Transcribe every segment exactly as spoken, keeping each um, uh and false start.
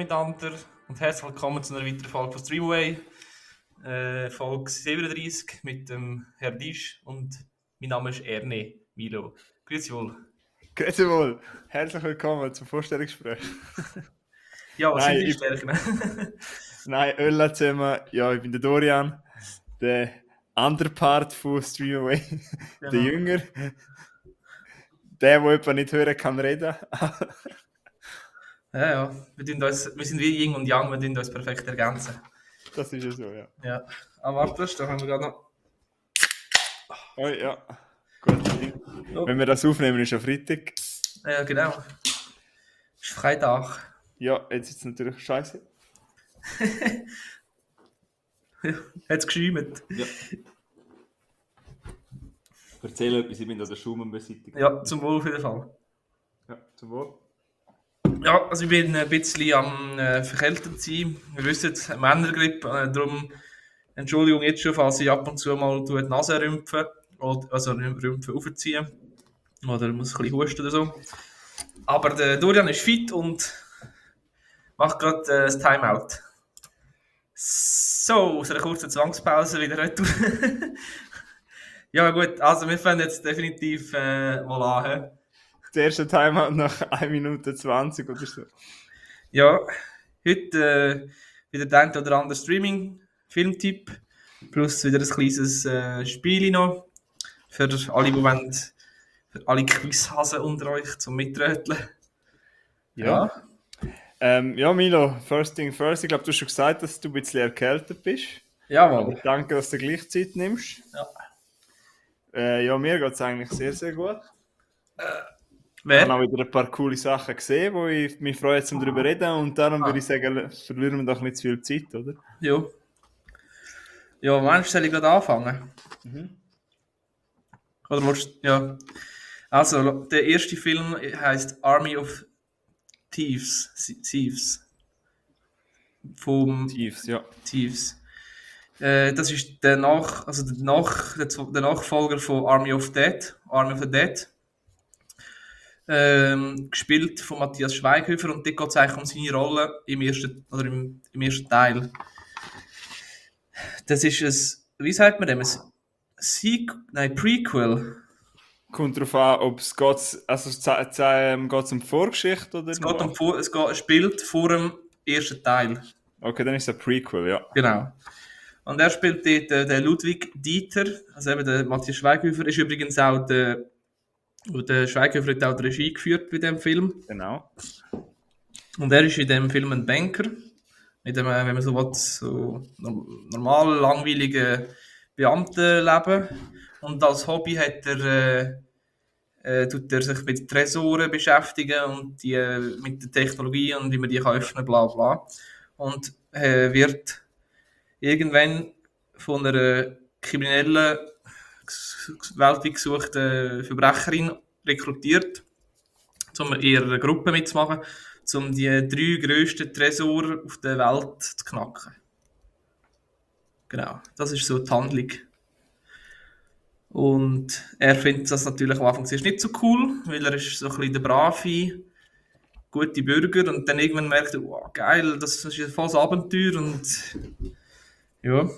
miteinander und herzlich willkommen zu einer weiteren Folge von Streamaway. Äh, Folge siebenunddreißig mit dem Herrn Disch und mein Name ist Erne Milo. Grüezi wohl. Grüezi wohl. Herzlich willkommen zum Vorstellungsgespräch. Ja, was Nein, sind die ich- Stärken? Nein, Ölla zusammen. Ja, ich bin der Dorian, der andere Part von Streamaway, der Genau. Jünger. Der, der jemand nicht hören kann, reden. Ja, ja. Wir, tun uns, wir sind wie Yin und Yang, wir tun uns perfekt ergänzen. Das ist ja so, ja. Ja. Aber warte, da haben wir gerade noch. Oh, ja, gut. Wenn wir das aufnehmen, ist ja Freitag. Ja, genau. Ist Freitag. Ja, jetzt ist es natürlich scheiße. Hat es geschäumt? Ja. Erzähl etwas, ich bin da der Schumann beseitigt. Ja, zum Wohl auf jeden Fall. Ja, zum Wohl. Ja, also ich bin ein bisschen am äh, verkältet sein. Wir wissen, Männergrippe, äh, darum Entschuldigung jetzt schon, falls ich ab und zu mal die Nase rümpfen, oder, also nicht rümpfen, aufziehen. Oder muss ein bisschen husten oder so. Aber der Dorian ist fit und macht gerade äh, das Timeout. So, aus einer kurzen Zwangspause wieder retour. Ja gut, also wir fangen jetzt definitiv äh, mal an. He? Der erste Timeout nach eine Minute zwanzig oder so. Ja, heute äh, wieder der ein oder andere Streaming-Filmtipp, plus wieder ein kleines äh, Spiel noch, für alle, die wollen, für alle Quizhasen unter euch zum Mitröteln. Ja. Ähm, ja, Milo, first thing first. Ich glaube, du hast schon gesagt, dass du ein bisschen erkältet bist. Jawohl. Aber danke, dass du gleich Zeit nimmst. Ja. Äh, ja, mir geht es eigentlich sehr, sehr gut. Ich Wer? habe auch wieder ein paar coole Sachen gesehen, wo ich mich freue, zum darüber reden. Und darum Ah. würde ich sagen, verlieren wir doch nicht zu viel Zeit, oder? Ja. Ja, meinst du, soll ich gerade anfangen? Mhm. Oder willst du, ja. Also, der erste Film heißt Army of Thieves. Thieves. Vom Tiefs, ja. Thieves. Äh, das ist der, Nach, also der, Nach, der, der Nachfolger von Army of Dead, Army of the Dead. Ähm, gespielt von Matthias Schweighöfer und dort geht es eigentlich um seine Rolle im ersten, oder im, im ersten Teil. Das ist ein, wie sagt man dem, ein Sequel, nein, Prequel. Kommt darauf an, ob es geht, also es ze- ze- ähm, geht's um die Vorgeschichte oder Es, geht um, vor- es geht, spielt vor dem ersten Teil. Okay, dann ist es ein Prequel, ja. Genau. Und er spielt dort äh, den Ludwig Dieter, also eben der Matthias Schweighöfer, ist übrigens auch der, der Schweighöfer hat auch die Regie geführt bei diesem Film. Genau. Und er ist in diesem Film ein Banker, mit einem, wenn man so will, so normal langweiligen Beamtenleben. Und als Hobby hat er, äh, äh, tut er sich mit Tresoren beschäftigen und die, äh, mit der Technologie und wie man die kann öffnen, bla bla. Und äh, wird irgendwann von einer kriminellen, weltweit gesuchten Verbrecherin rekrutiert, um in ihrer Gruppe mitzumachen, um die drei grössten Tresore auf der Welt zu knacken. Genau, das ist so die Handlung. Und er findet das natürlich am Anfang zuerst nicht so cool, weil er ist so ein bisschen der brave, gute Bürger und dann irgendwann merkt er, wow, geil, das ist ein volles Abenteuer und ja.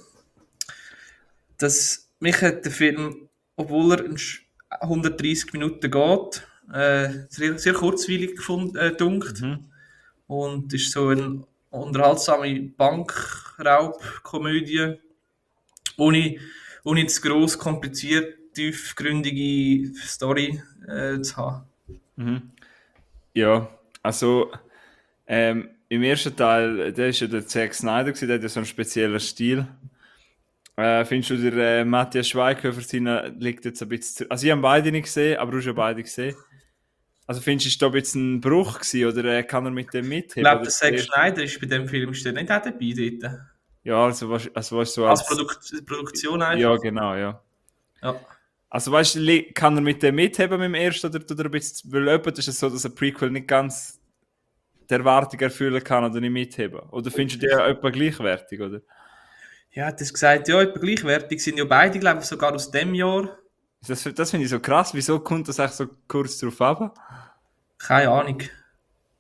Das, mich hat der Film, obwohl er in hundertdreissig Minuten geht, äh, sehr, sehr kurzweilig gefunden, äh, dunkt. Mhm. Und ist so eine unterhaltsame Bankraubkomödie, ohne, ohne zu gross kompliziert, tiefgründige Story äh, zu haben. Mhm. Ja, also ähm, im ersten Teil, der ist ja der Zack Snyder gewesen, der hat ja so einen speziellen Stil. Äh, findest du, der äh, Matthias Schweighöfer seine liegt jetzt ein bisschen zu... Also ich habe beide nicht gesehen, aber du hast ja beide gesehen. Also findest du, ist da ein bisschen ein Bruch gewesen, oder äh, kann er mit dem Ich mitheben? glaube, oder der Zack der- Schneider ist bei dem Film ist der nicht auch dabei dort. Ja, also was, also was so Als als... Produkt, Produktion einfach. Ja, genau, ja. Ja. Also weißt du, li- kann er mit dem mitheben mit dem ersten, oder tut er ein bisschen... Weil jemand ist es so, dass ein Prequel nicht ganz die Erwartung erfüllen kann oder nicht mitheben. Oder findest du die etwa gleichwertig, oder? Ja, hat das gesagt, ja, etwa gleichwertig sind ja beide, glaube ich, sogar aus dem Jahr. Das, das finde ich so krass. Wieso kommt das eigentlich so kurz drauf ab? Keine Ahnung.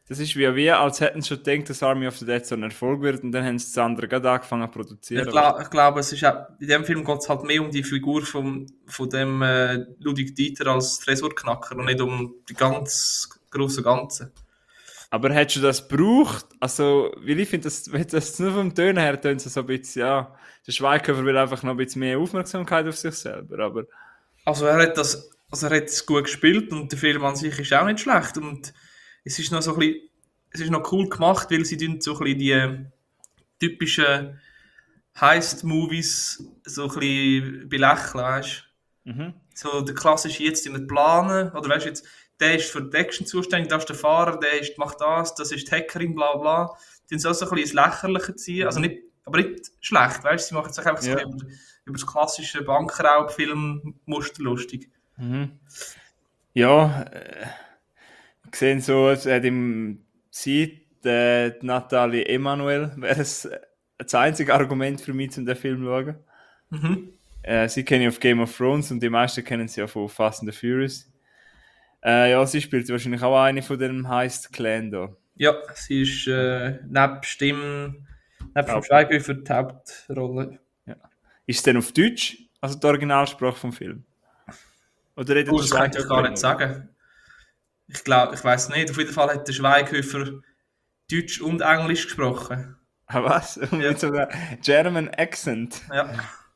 Das ist wie, wie als hätten sie schon gedacht, dass Army of the Dead so ein Erfolg wird und dann haben sie das andere gerade angefangen zu produzieren. Ich, glaub, ich glaube, es ist auch, in dem Film geht es halt mehr um die Figur vom, von dem äh, Ludwig Dieter als Tresorknacker und nicht um die ganz große Ganze. Aber hättest du das gebraucht? Also, weil ich finde, das, das nur vom Tönen her tönt es so ein bisschen, ja, der Schweighöfer will einfach noch ein bisschen mehr Aufmerksamkeit auf sich selber, aber... Also er hat das, also er hat es gut gespielt und der Film an sich ist auch nicht schlecht und es ist noch so ein bisschen, es ist noch cool gemacht, weil sie so ein bisschen die typischen Heist-Movies so ein bisschen belächeln, weißt du? Mhm. So der klassische jetzt nicht planen, oder weißt du jetzt, der ist für die Action zuständig, das ist der Fahrer, der ist, macht das, das ist die Hackerin, bla bla. Die sind so ein bisschen ins Lächerliche ziehen, also nicht, aber nicht schlecht, weißt du, sie machen sich einfach so Ja. über, über das klassische Bankraubfilm-Muster lustig. Mhm. Ja, äh, gesehen so, es hat im Zeit, äh, die Nathalie Emanuel wäre es äh, das einzige Argument für mich, um den Film zu schauen. Mhm. Äh, sie kennen auf Game of Thrones und die meisten kennen sie ja von Fast and the Furious. Äh, ja, sie spielt wahrscheinlich auch eine von dem Heist-Clan da. Ja, sie ist äh, nebst dem, nebst dem Haupt- Schweighöfer die Hauptrolle. Ja. Ist es denn auf Deutsch, also die Originalsprache vom Film? Oder redet Oh, der das kann ich gar Schweighöfer nicht sagen. Ich glaube, ich weiß nicht. Auf jeden Fall hat der Schweighöfer Deutsch und Englisch gesprochen. Ah, was? Ja. Mit so einem German Accent? Ja,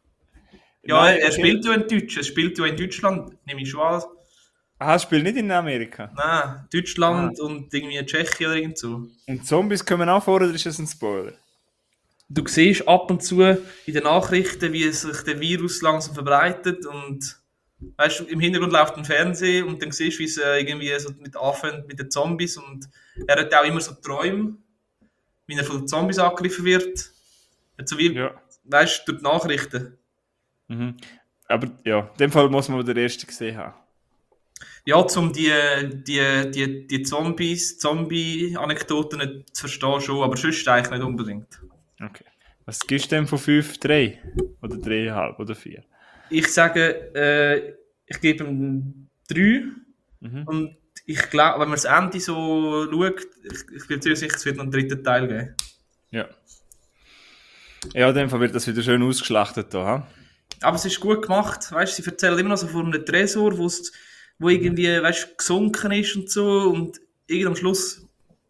ja Nein, er okay. spielt ja in Deutsch. Er spielt ja in Deutschland, nehme ich schon an. Aha, spielt nicht in Amerika. Nein, Deutschland und irgendwie Tschechien oder irgend so. Und Zombies kommen auch vor, oder ist das ein Spoiler? Du siehst ab und zu in den Nachrichten, wie sich der Virus langsam verbreitet und weißt du, im Hintergrund läuft ein Fernseher und dann siehst du, wie es äh, irgendwie so mit anfängt mit den Zombies und er hat auch immer so Träume, wie er von den Zombies angegriffen wird. So wie, Ja. weißt du, durch die Nachrichten. Mhm. Aber ja, in dem Fall muss man den ersten gesehen haben. Ja, um die, die, die, die Zombies, Zombie-Anekdoten nicht zu verstehen schon, aber sonst eigentlich nicht unbedingt. Okay. Was gibst du denn von fünf? drei? Oder drei Komma fünf oder vier? Ich sage, äh, ich gebe ihm drei Mhm. und ich glaube, wenn man das Ende so schaut, ich, ich bin ziemlich sicher, es wird noch einen dritten Teil geben. Ja. Ja, in dem Fall wird das wieder schön ausgeschlachtet da. Ha? Aber es ist gut gemacht, weißt du, sie erzählen immer noch so von einem Tresor, wo's, wo irgendwie, weißt du, gesunken ist und so und irgend am Schluss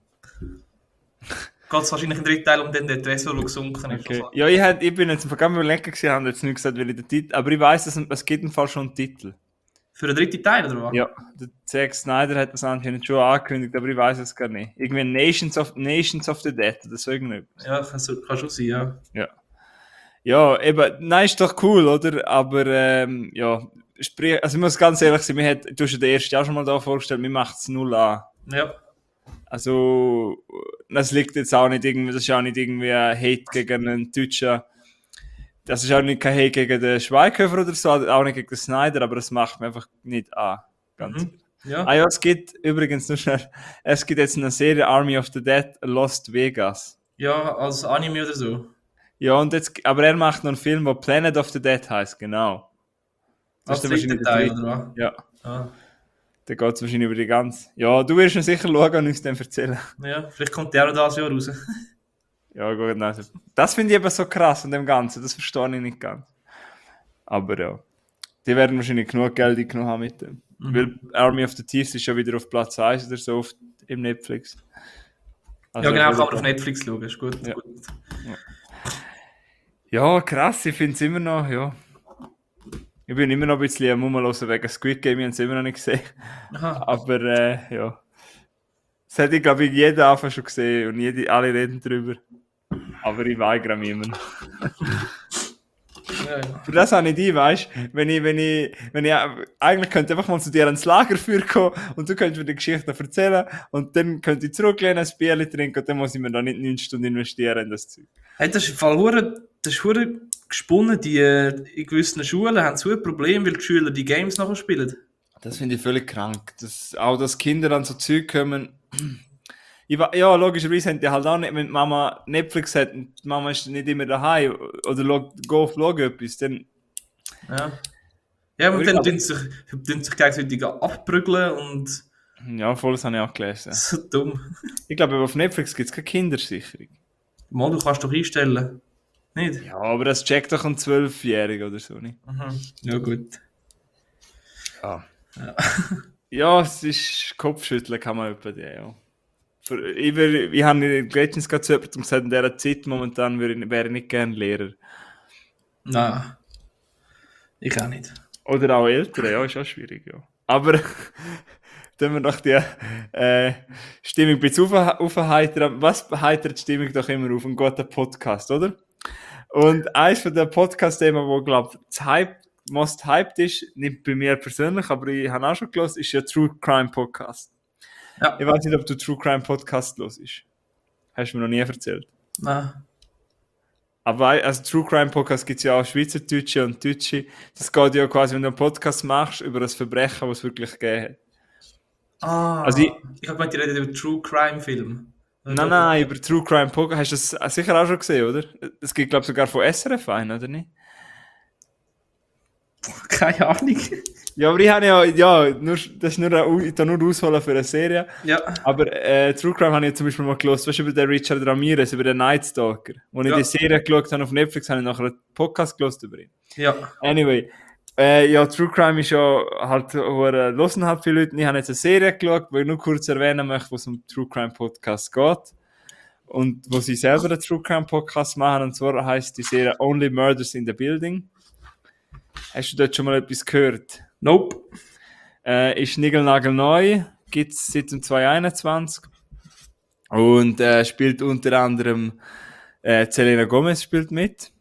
geht es wahrscheinlich im dritten Teil um den, den Tresor, der gesunken ist. Okay. Also, Ja, ich, hab, ich bin jetzt vergangen überlegen gewesen, habe jetzt nicht gesagt, welcher der Titel, aber ich weiss, dass es gibt im Fall schon einen Titel. für den dritten Teil, oder was? Ja, der Zack Snyder hat das anscheinend schon angekündigt, aber ich weiß es gar nicht. Irgendwie Nations of, Nations of the Dead oder so irgendetwas. Ja, kann, so, kann schon sein, ja. Ja. Ja, eben, nein, ist doch cool, oder? Aber, ähm, ja, sprich, also ich muss ganz ehrlich sein, mir hat, du hast ja den ersten auch schon mal da vorgestellt, mir macht es null an. Ja, Also, das liegt jetzt auch nicht irgendwie, das ist auch nicht irgendwie ein Hate gegen einen Deutschen. Das ist auch nicht kein Hate gegen den Schweighöfer oder so, auch nicht gegen den Snyder, aber es macht mir einfach nicht an. Ganz mhm. ja. Ah ja, es gibt übrigens nur schnell, es gibt jetzt eine Serie Army of the Dead Lost Vegas. ja, als Anime oder so. Ja, und jetzt, aber er macht noch einen Film, der Planet of the Dead heißt, genau. Als dann dritten wahrscheinlich Teil, der dritte. oder was? Ja, Ah. da geht es wahrscheinlich über die ganze. Ja, du wirst ihn sicher schauen und uns dann erzählen. Ja, vielleicht kommt der auch noch das Jahr raus. Ja, gut, nein. also, Das finde ich eben so krass an dem Ganzen, das verstehe ich nicht ganz. Aber ja, die werden wahrscheinlich genug Geld eingenommen haben mit dem. Mhm. Weil Army of the Thieves ist schon wieder auf Platz eins oder so auf, im Netflix. Also ja, genau, auf kann jeden man auf Fall. Netflix schauen, ist gut. Ja. gut. Ja, krass, ich finde es immer noch, ja. Ich bin immer noch ein bisschen am Rumhören wegen Squid Game, ich habe es immer noch nicht gesehen. Aha. Aber äh, ja. Das hätte ich, glaube ich, jeder Anfang schon gesehen und jede, alle reden drüber. Aber ich weigere mich immer noch. Ja, ja. Für das habe ich die, weißt du? Wenn ich, wenn ich, wenn ich, eigentlich könnte ich einfach mal zu dir ins Lager führen kommen und du könntest mir die Geschichte erzählen und dann könnte ich zurücklehnen, ein Bier trinken und dann muss ich mir da nicht neun Stunden investieren in das Zeug. Hey, das ist im Fall hure, das ist hure gesponnen. Die, äh, in gewissen Schulen haben so ein Problem, weil die Schüler die Games nachher spielen. Das finde ich völlig krank. Das, auch, dass Kinder an so Zeug kommen. Ich, wa- ja, logischerweise haben die halt auch nicht, wenn die Mama Netflix hat und die Mama ist nicht immer daheim oder lo- geht auf Schauen etwas, dann Ja. Ja, und Aber dann ich- tun sie sich, tun sich gegenseitig abprügeln und Ja, voll, das habe ich auch gelesen. So dumm. Ich glaube, auf Netflix gibt es keine Kindersicherung. Mal, du kannst doch einstellen. Nicht? Ja, aber das checkt doch ein Zwölfjähriger oder so, nicht? Mhm. Ja, gut. Ja. Ja, es ist Kopfschütteln, kann man über die, ja. Für, ich wär, ich habe letztens gerade zu jemandem gesagt, in dieser Zeit momentan wäre ich, wäre ich nicht gerne Lehrer. Nein. Ich auch nicht. Oder auch Eltern, ja, ist auch schwierig, ja. Aber dann wir noch die äh, Stimmung ein bisschen auf, aufheitern. Was heitert die Stimmung doch immer auf? Ein guter Podcast, oder? Und eins von den Podcast-Themen, wo, glaube ich, Hype, most hyped ist, nicht bei mir persönlich, aber ich habe auch schon gelesen, ist ja True Crime Podcast. Ja. Ich weiß nicht, ob du True Crime Podcast los ist. Hast du mir noch nie erzählt. Nein. Aber also True Crime Podcast gibt es ja auch Schweizerdeutsche und Deutsche. Das geht ja quasi, wenn du einen Podcast machst über das Verbrechen, was es wirklich gegeben hat. Ah, Also ich, ich habe gemeint, ihr redet über True Crime Film. nein, nein, über True Crime Podcast. Hast du das sicher auch schon gesehen, oder? Es gibt, glaube ich, sogar von S R F einen, oder nicht? Keine Ahnung. Ja, aber ich habe ja, ja, nur, das ist nur, eine, ich kann nur ausholen für eine Serie. Ja. Aber äh, True Crime habe ich zum Beispiel mal gelesen, weißt du, über den Richard Ramirez, über den Night Stalker. Als ich Ja. die Serie geschaut habe auf Netflix, habe ich nachher einen Podcast gelesen über ihn. Ja. Anyway, äh, ja, True Crime ist ja halt, wo er hören halt viele Leute. Ich habe jetzt eine Serie geschaut, wo ich nur kurz erwähnen möchte, wo es um True Crime Podcast geht. Und wo sie selber einen True Crime Podcast machen, und zwar heisst die Serie Only Murders in the Building. Hast du dort schon mal etwas gehört? Nope. Äh, ist niegelnagelneu, gibt es seit dem zwanzig einundzwanzig. Und äh, spielt unter anderem äh, Selena Gomez spielt mit.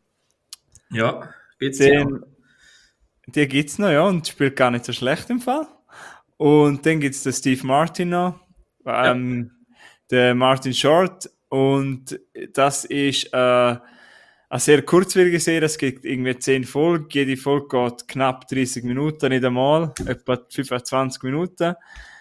Ja, geht's ja. Den, die gibt es noch, ja, und spielt gar nicht so schlecht im Fall. Und dann gibt es den Steve Martin noch, ähm, ja. Der Martin Short. Und das ist äh, eine sehr kurzwillige Serie, es gibt irgendwie zehn Folgen, jede Folge geht knapp dreißig Minuten, nicht einmal, etwa fünfundzwanzig Minuten.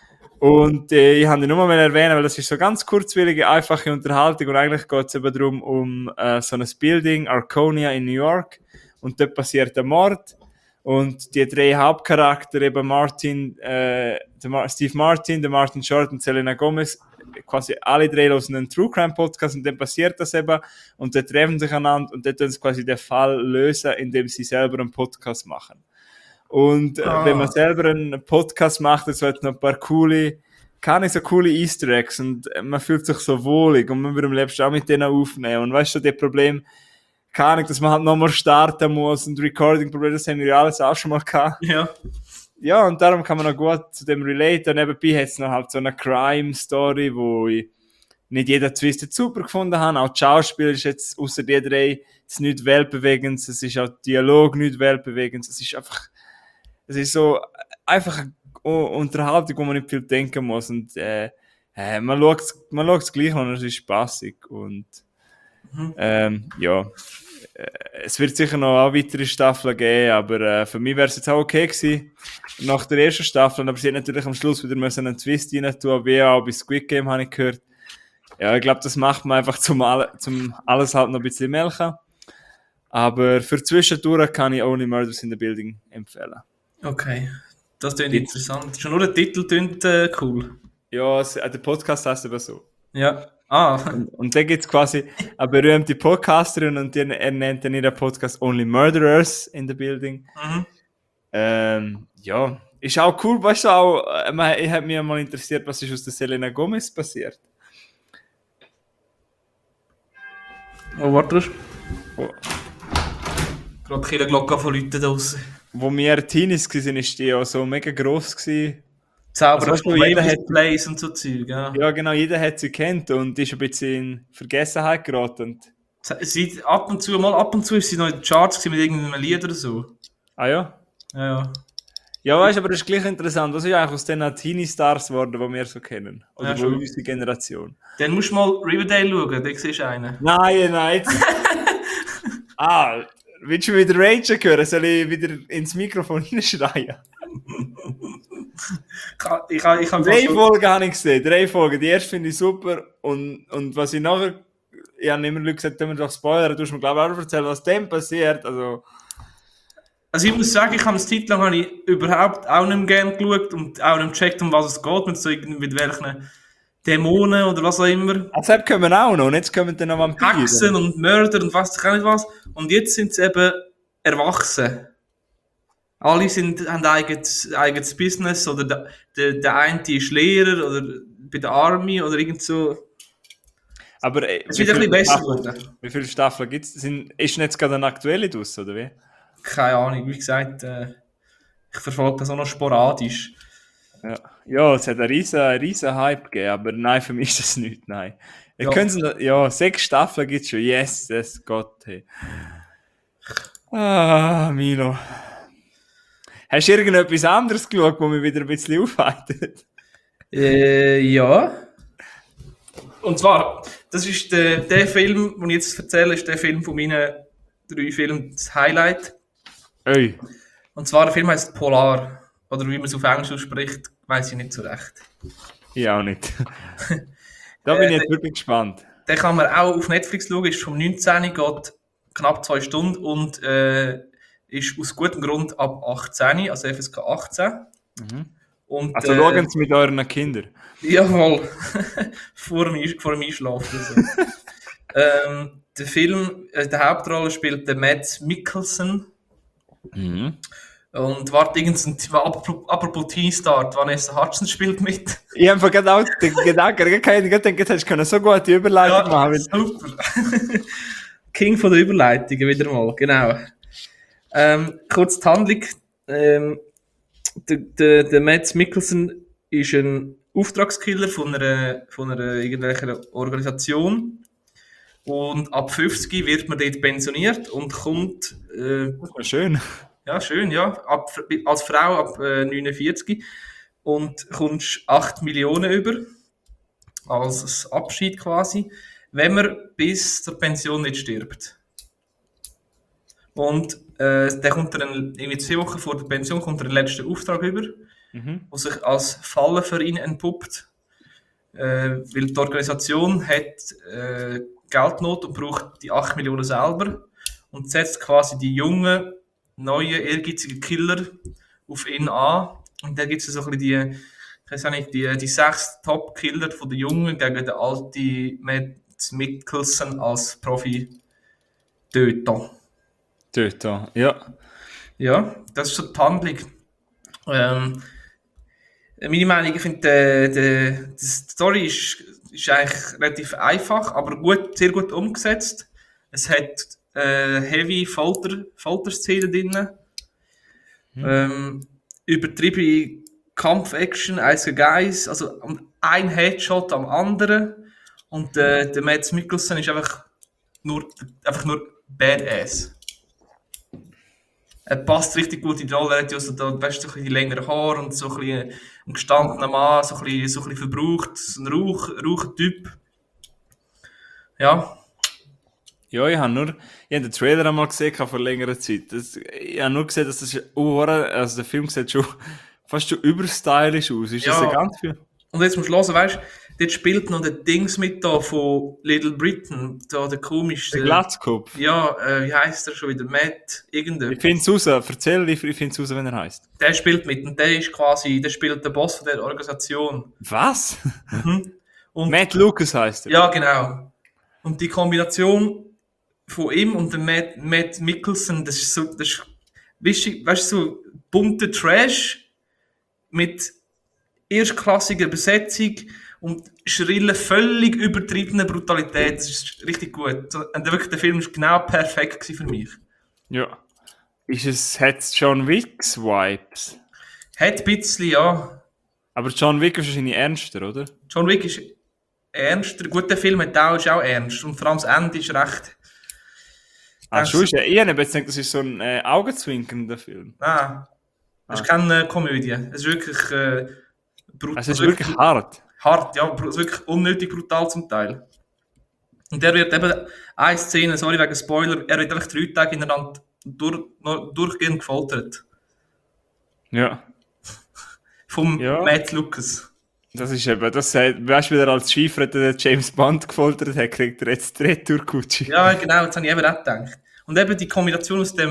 Und äh, ich habe die nur mal erwähnen, weil das ist so ganz kurzwillige, einfache Unterhaltung und eigentlich geht es eben darum, um äh, so ein Building, Arconia in New York, und dort passiert ein Mord und die drei Hauptcharaktere, eben Martin, äh, der Mar- Steve Martin, der Martin Short und Selena Gomez, quasi alle drei hören einen True Crime Podcast und dann passiert das eben und dann treffen sich einander und dann tun sie quasi den Fall lösen, indem sie selber einen Podcast machen. Und äh, Ah. wenn man selber einen Podcast macht, dann hat noch ein paar coole, keine so coole Easter Eggs und äh, man fühlt sich so wohlig und man würde am liebsten auch mit denen aufnehmen. Und weißt du, das Problem, keine Ahnung, dass man halt nochmal starten muss und Recording-Problem, das haben wir ja alles auch schon mal gehabt. Ja. Ja, und darum kann man noch gut zu dem relate. Und nebenbei hat es noch halt so eine Crime-Story, wo ich nicht jeder Twist jetzt super gefunden habe. Auch die Schauspieler ist jetzt, außer die drei, es nicht weltbewegend. Es ist auch Dialog nicht weltbewegend. Es ist einfach, es ist so einfach eine Unterhaltung, wo man nicht viel denken muss. Und äh, äh, man schaut es man schaut's gleich an und es ist spaßig. Und Mhm. ähm, ja, äh, es wird sicher noch auch weitere Staffeln geben, aber äh, für mich wäre es jetzt auch okay gewesen nach der ersten Staffel. Aber sie hat natürlich am Schluss wieder müssen einen Twist rein tun, wie auch bei Squid Game habe ich gehört. Ja, ich glaube, das macht man einfach zum, alle, zum alles halt noch ein bisschen melken. Aber für zwischendurch kann ich Only Murders in the Building empfehlen. Okay. Das klingt Gibt's- interessant. Schon nur der Titel klingt äh, cool. Ja, es, äh, der Podcast heißt aber so. Ja. Ah. Und, und dann gibt es quasi eine berühmte Podcasterin und die, er nennt dann ihren Podcast Only Murderers in the Building. Mhm. Ähm, ja, ist auch cool, weißt du auch, äh, man- ich habe mich mal interessiert, was ist aus der Selena Gomez passiert. Oh, warte. Wo, Gerade keine Glocke von Leuten draussen. wo wir Teenies waren, ist die ja so mega gross gewesen. Zauberer Also, von jeder Waverly hat- Place und so Zeug, ja. Ja, genau, jeder hat sie kennt und ist ein bisschen in Vergessenheit geraten. Und, Sie, ab und zu, mal ab und zu ist sie noch in den Charts gewesen mit irgendeinem Lied oder so. ah ja? Ja, ja. Ja, weißt du, aber das ist gleich interessant. Was ist eigentlich aus den Teenie-Stars geworden, die wir so kennen? Oder Ja, wo schon. unsere Generation? Dann musst du mal Riverdale schauen, da siehst du einen. Nein, nein. Jetzt. Ah, willst du wieder Ragen hören? Soll ich wieder ins Mikrofon hineinschreien? Ich kann, ich kann, ich kann Drei fast- Folgen habe ich gesehen. Drei Folgen. Die erste finde ich super. Und, und was ich nachher. Ich habe immer Leute gesagt, wenn wir doch spoilern, du musst mir glaube ich auch erzählen, was dem passiert. Also. Also ich muss sagen, ich habe eine Zeit lang habe ich überhaupt auch nicht mehr gerne geschaut und auch nicht mehr gecheckt, um was es geht, mit so irgendwie mit welchen Dämonen oder was auch immer. Also, das kommen auch noch, und jetzt kommen dann noch Vampire. Hexen und Mörder und was ich auch nicht was. Und jetzt sind sie eben erwachsen. Alle sind, haben eigenes, eigenes Business oder der, der, der eine ist Lehrer oder bei der Army oder irgend so. Aber äh, Es wie wird ein bisschen viele besser Staffeln, geworden. wie viele Staffeln gibt es? Ist denn jetzt gerade eine aktuelle draus, oder wie? Keine Ahnung, wie gesagt, äh, ich verfolge das auch noch sporadisch. Ja, ja, es hat einen riesen, einen riesen Hype gegeben, aber nein, für mich ist das nicht, nein. Wir Ja. können sie, ja, sechs Staffeln gibt es schon, yes, das Gott, hey. Ah, Milo. Hast du irgendetwas anderes geschaut, wo mich wieder ein bisschen aufheitet? Äh, ja. Und zwar, das ist der, der Film, den ich jetzt erzähle, ist der Film von meinen drei Filmen, das Highlight. Ey. Und zwar, der Film heißt Polar. Oder wie man es auf Englisch ausspricht, weiß ich nicht so recht. Ich auch nicht. Da bin Äh, ich jetzt wirklich gespannt. Den kann man auch auf Netflix schauen, ist vom neunzehn, geht knapp zwei Stunden und äh, ist aus gutem Grund ab achtzehn, also F S K achtzehn. Mhm. Und, Also äh, schauen Sie mit euren Kindern. Jawohl, vor, dem Einsch- vor dem Einschlafen. Also. ähm, der Film, äh, die Hauptrolle spielt der Mads Mikkelsen. Mhm. Und warte, irgendein, apropos, apropos Teen-Start, Vanessa Hudson spielt mit. Ich habe gerade auch den Gedanken, ich habe gedacht, hättest du so gute Überleitung Ja, machen. super. King von der Überleitungen wieder mal, genau. Ähm, kurz die Handlung. Ähm, der, der, der Mads Mikkelsen ist ein Auftragskiller von einer, von einer irgendwelcher Organisation. Und ab fünfzig wird man dort pensioniert und kommt, äh, Das war schön. ja schön, ja, ab, als Frau ab äh, neunundvierzig und kommst acht Millionen über, als Abschied quasi, wenn man bis zur Pension nicht stirbt. Und äh, der kommt dann irgendwie zwei Wochen vor der Pension kommt er den letzten Auftrag über, Mhm. der sich als Falle für ihn entpuppt. Äh, weil die Organisation hat äh, Geldnot und braucht die acht Millionen selber und setzt quasi die jungen, neuen, ehrgeizigen Killer auf ihn an. Und da gibt es so ein bisschen die, ich weiß auch nicht, die, die sechs Top-Killer von den Jungen gegen den alten Mads Mikkelsen als Profi-Töter. Töter, ja. Ja, das ist so die Handlung. Ähm, meine Meinung, ich finde, äh, die, die Story ist, ist eigentlich relativ einfach, aber gut, sehr gut umgesetzt. Es hat äh, heavy Folter, Folterszenen drin. Ähm, übertriebene Kampf-Action, eins gegen eins, also ein Headshot am anderen. Und äh, der Mads Mikkelsen ist einfach nur, einfach nur Badass. Er passt richtig gut in die Rolle. Er hat ja so, da, weißt, so ein bisschen die längeren Haare und so ein bisschen ein gestandener Mann, so ein bisschen, so ein bisschen verbraucht, so ein Rauch, Rauchertyp. Ja. Ja, ich habe nur, ich habe den Trailer einmal gesehen vor längerer Zeit. Das, ich habe nur gesehen, dass das, oh, also der Film sieht schon fast schon überstylisch aus. Ist das Ja. ein ganz viel? Und jetzt musst du hören, weißt du, dort spielt noch der Dings mit da von Little Britain, da der komische. Der Glatzkopf. Ja, äh, wie heisst der schon wieder? Matt, irgendein. Ich finde es raus, erzähl, ich, ich finde es raus, wenn er heisst. Der spielt mit und der ist quasi, der spielt der Boss von der Organisation. Was? Mhm. Und, Matt Lucas heisst er. ja, genau. Und die Kombination von ihm und dem Matt, Matt Mikkelsen, das ist so, das ist, weißt du, weißt du, so bunter Trash mit erstklassiger Besetzung und schrille, völlig übertriebene Brutalität. Das ist richtig gut. Und wirklich, der Film war genau perfekt für mich. Ja. Ist es, hat es John Wicks Vibes? Hat ein bisschen, ja. Aber John Wick ist wahrscheinlich ernster, oder? John Wick ist ernster. Gut, der Film hat auch, ist auch ernst. Und vor allem das Ende ist recht. Ah, Das- schon ist ja, ich habe jetzt gedacht, das ist so ein äh, augenzwinkernder Film. Ah, das ist keine Komödie. Es ist wirklich äh, brutal. Also es ist wirklich hart. hart, ja, br- wirklich unnötig brutal zum Teil. Und der wird eben, eine Szene, sorry wegen Spoiler, er wird einfach drei Tage hintereinander durch, noch durchgehend gefoltert. Ja. Vom Ja. Matt Lucas. Das ist eben, das sagt, weißt du, wie er als Skifahrer den James Bond gefoltert hat, kriegt er jetzt die Retour-Kutsche. Ja, genau, das habe ich eben auch gedacht. Und eben die Kombination aus dem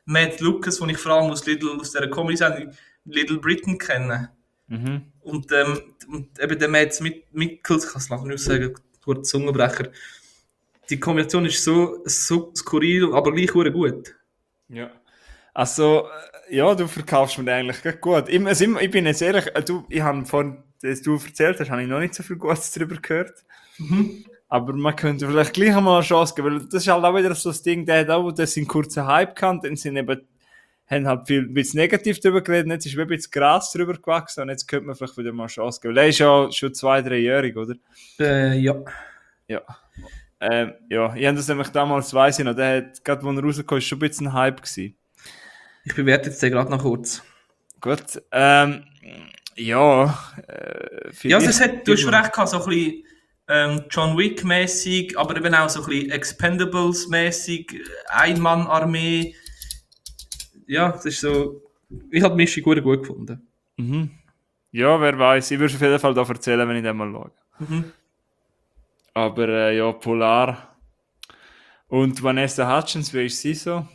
Matt Lucas, den ich vor allem aus, Little, aus dieser Comedy-Sendung Little Britain kenne. Mhm. Und, ähm, und eben der Matt Mikkels, ich kann es nachher nicht sagen, der Zungenbrecher. Die Kombination ist so, so skurril, aber gleich sehr gut. Ja. Also, äh, ja, du verkaufst mir eigentlich ganz gut. Ich, also, ich bin jetzt ehrlich, äh, du, ich habe von, das du erzählt hast, habe ich noch nicht so viel Gutes darüber gehört. Mhm. Aber man könnte vielleicht gleich einmal eine Chance geben, weil das ist halt auch wieder so das Ding, der hat auch das in kurzen Hype gehabt, dann sind eben, haben halt viel, ein bisschen negativ darüber geredet, jetzt ist wie ein bisschen Gras drüber gewachsen und jetzt könnte man vielleicht wieder mal eine Chance geben. Weil er ist ja schon zwei, dreijährig, oder? Äh, ja. Ja. Ähm, ja, ich habe das nämlich damals, weiss ich noch, der hat, gerade wo er rausgekommen ist, schon ein bisschen ein Hype gewesen. Ich bewerte jetzt den gerade noch kurz. Gut, ähm, ja, äh, Ja, also es hat, du hast schon recht gehabt, so ein bisschen ähm, John Wick-mäßig, aber eben auch so ein bisschen Expendables-mäßig, Einmann-Armee. Ja, das ist so, ich habe die Mischung gut, gut gefunden. Mhm. Ja, wer weiß, ich würde auf jeden Fall da erzählen, wenn ich den mal schaue. Mhm. Aber äh, ja, Polar. Und Vanessa Hudgens, wie ist sie so?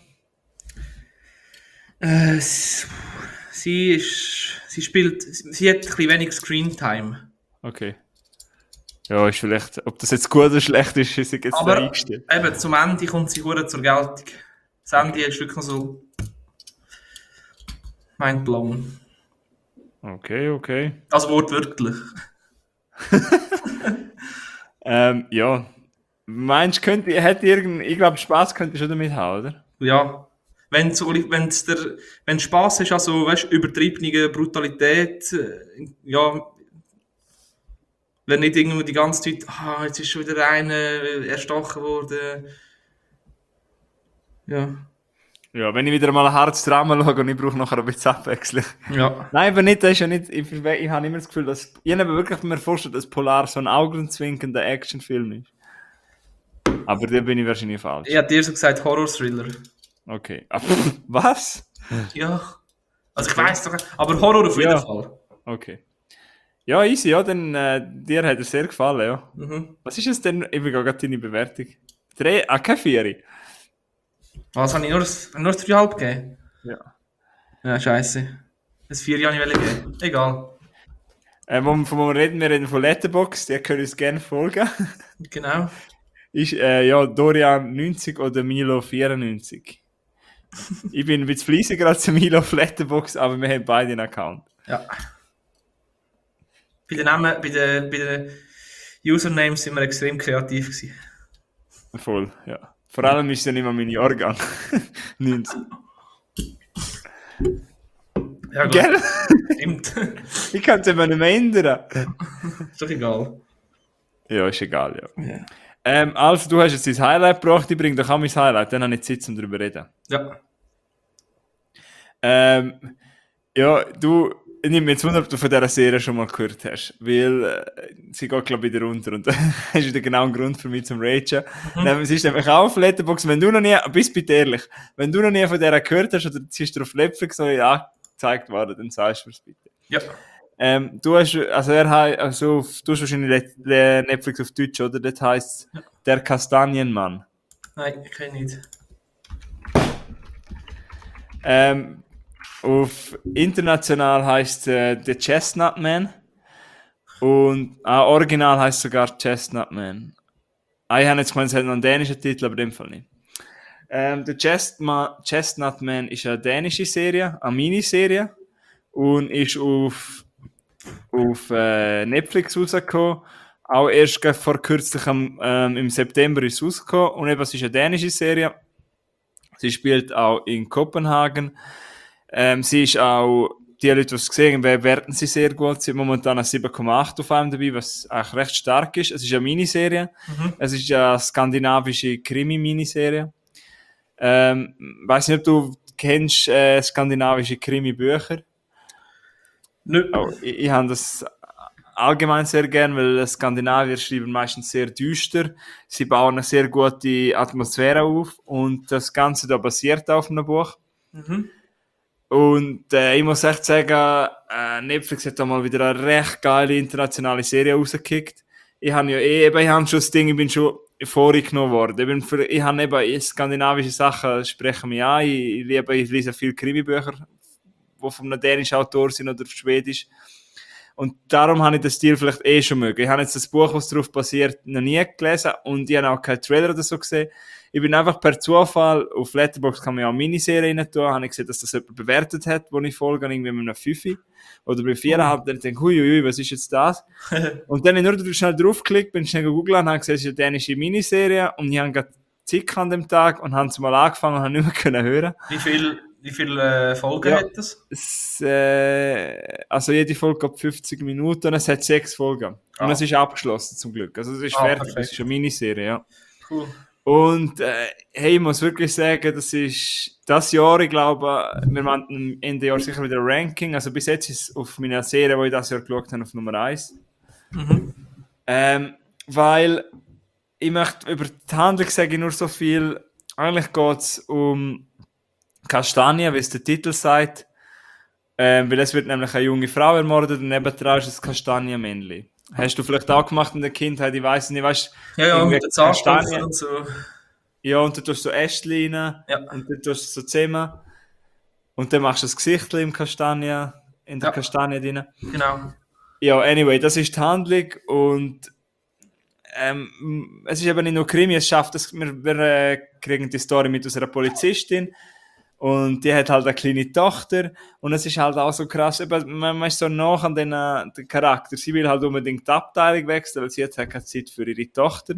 Äh, s- sie ist, sie spielt, sie hat ein bisschen wenig Screentime. Okay. Ja, ist vielleicht, ob das jetzt gut oder schlecht ist, ist jetzt Aber da eingestellt. eben zum Ende kommt sie gut zur Geltung. Das Ende ist wirklich so mindblown. Okay, okay. Also wortwörtlich. Ähm, ja. Meinst du, könnte, hätte irgend, ich glaube, Spaß könnte schon damit haben, oder? Ja. Wenn so, wenn's der, wenn Spaß ist, also weißt, übertriebene Brutalität, äh, ja, wenn nicht irgendwie die ganze Zeit, ah, jetzt ist schon wieder einer erstochen worden. Ja. Ja, wenn ich wieder mal ein hartes Drama schaue und ich brauche nachher ein bisschen Abwechslung. Ja. Nein, aber nicht, das ist ja nicht, ich, ich habe immer das Gefühl, dass, ich habe wirklich mir vorgestellt, dass Polar so ein augenzwinkender Actionfilm ist. Aber da bin ich wahrscheinlich falsch. Ich hätte dir so gesagt Horror-Thriller. Okay. Ah, pff, was? Ja. Also ich weiss doch, aber Horror auf jeden Ja. Fall. Okay. Ja, easy, ja, dann, äh, dir hat es sehr gefallen, ja. Mhm. Was ist es denn, ich bin gerade deine Bewertung. Drei, ah, keine Vieri. Was habe ich nur, das- nur das dreieinhalb gegeben? Ja. Ja, scheiße. Das vier Jahre nicht geben. Egal. Äh, wo, von wo wir reden, wir reden von Letterboxd, ihr könnt uns gerne folgen. Genau. Ist, äh, ja, Dorian neunzig oder Milo vierundneunzig. Ich bin ein bisschen fleissiger als der Milo auf Letterboxd, aber wir haben beide einen Account. Ja. Bei den Namen, bei den, bei den Usernames sind wir extrem kreativ gewesen. Voll, ja. Vor allem ist es ja nicht mal mein Jahrgang. neunzig. Ja, gut. Gell? Stimmt. Ich kann es eben nicht mehr ändern. Ist doch egal. Ja, ist egal, ja. Ja. Ähm, Alf, du hast jetzt dein Highlight gebracht, ich bringe doch auch mein Highlight, dann habe ich Zeit, um darüber zu reden. Ja. Ähm, ja, du, ich nehme mich jetzt wunder, ob du von dieser Serie schon mal gehört hast, weil äh, sie geht, glaube ich, wieder runter und das ist wieder genau ein Grund für mich zum Ragen. Mhm. Es ist nämlich auch auf Letterboxd, wenn du noch nie, bist bitte ehrlich, wenn du noch nie von der gehört hast oder sie ist dir auf Netflix noch nicht angezeigt worden, dann sagst du es bitte. Ja. Ähm, du hast, also er hat, also auf, du hast wahrscheinlich Netflix auf Deutsch, oder? Das heisst ja. Der Kastanienmann. Nein, ich kenne nicht. Ähm, auf international heisst äh, The Chestnut Man. Und äh, original heisst sogar Chestnut Man. Ah, ich habe jetzt gemeint, es hat noch einen dänischen Titel, aber in dem Fall nicht. Ähm, The Chestma- Chestnut Man ist eine dänische Serie, eine Miniserie. Und ist auf auf äh, Netflix rausgekommen. Auch erst vor kürzlichem ähm, im September ist es rausgekommen. Und eben, es ist eine dänische Serie. Sie spielt auch in Kopenhagen. Ähm, sie ist auch, die Leute, die es gesehen haben, bewerten sie sehr gut. Sie hat momentan eine sieben Komma acht auf einem dabei, was eigentlich recht stark ist. Es ist eine Miniserie. Mhm. Es ist eine skandinavische Krimi-Miniserie. Ähm, weiss nicht, ob du kennst äh, skandinavische Krimi-Bücher. Nö. Oh, ich, ich habe das allgemein sehr gern, weil Skandinavier schreiben meistens sehr düster. Sie bauen eine sehr gute Atmosphäre auf und das Ganze da basiert auf einem Buch. Mhm. Und äh, ich muss echt sagen, äh, Netflix hat da mal wieder eine recht geile internationale Serie rausgekickt. Ich habe ja eh, eben, ich habe schon das Ding, ich bin schon vorgenommen worden. Ich, bin für, ich habe eben skandinavische Sachen sprechen mich an. Ich, ich, liebe, ich lese viele Krimi-Bücher, die von einem dänischen Autor sind oder schwedisch. Und darum habe ich den Stil vielleicht eh schon mögen. Ich habe jetzt das Buch, was darauf basiert, noch nie gelesen und ich habe auch keinen Trailer oder so gesehen. Ich bin einfach per Zufall, auf Letterboxd kann man ja auch Miniserien rein tun, habe ich gesehen, dass das jemand bewertet hat, wo ich folge, irgendwie mit einem Fünfi oder bei viereinhalb, dann denke ich, huiuiui, was ist jetzt das? Und dann habe ich nur schnell draufgeklickt, bin schnell gegoogelt und habe gesehen, es ist eine dänische Miniserie und ich habe gerade Zeit an dem Tag und habe es mal angefangen und habe nicht mehr können hören. Wie viel, wie viele äh, Folgen Ja. hat das? Es, äh, also jede Folge hat fünfzig Minuten und es hat sechs Folgen. Ah. Und es ist abgeschlossen zum Glück. Also es ist Ah, fertig, perfekt. es ist eine Miniserie, ja. Cool. Und äh, hey, ich muss wirklich sagen, das ist das Jahr, ich glaube, wir machen Ende Jahr sicher wieder ein Ranking. Also bis jetzt ist es auf meiner Serie, die ich das Jahr geschaut habe, auf Nummer eins. Mhm. Ähm, weil ich möchte über die Handlung sage ich nur so viel. Eigentlich geht es um Kastanie, wie es der Titel sagt. Ähm, weil es wird nämlich eine junge Frau ermordet und nebendran ist ein Kastanienmännchen. Hast du vielleicht auch gemacht in der Kindheit? Ich weiß nicht, weißt Ja, ja, irgendwie mit den Zahnstocher Kastanien. und so. Ja, und dann tust du so Ästchen rein Ja. und dann tust du es so zusammen. Und dann machst du das Gesicht im Kastanie, in der Ja. Kastanie drin. Genau. Ja, anyway, das ist die Handlung und ähm, es ist eben nicht nur Krimi, es schafft es, wir, wir äh, kriegen die Story mit unserer Polizistin und die hat halt eine kleine Tochter und es ist halt auch so krass, eben, man, man ist so nach an den, äh, den Charakter, sie will halt unbedingt die Abteilung wechseln, weil sie hat keine Zeit für ihre Tochter.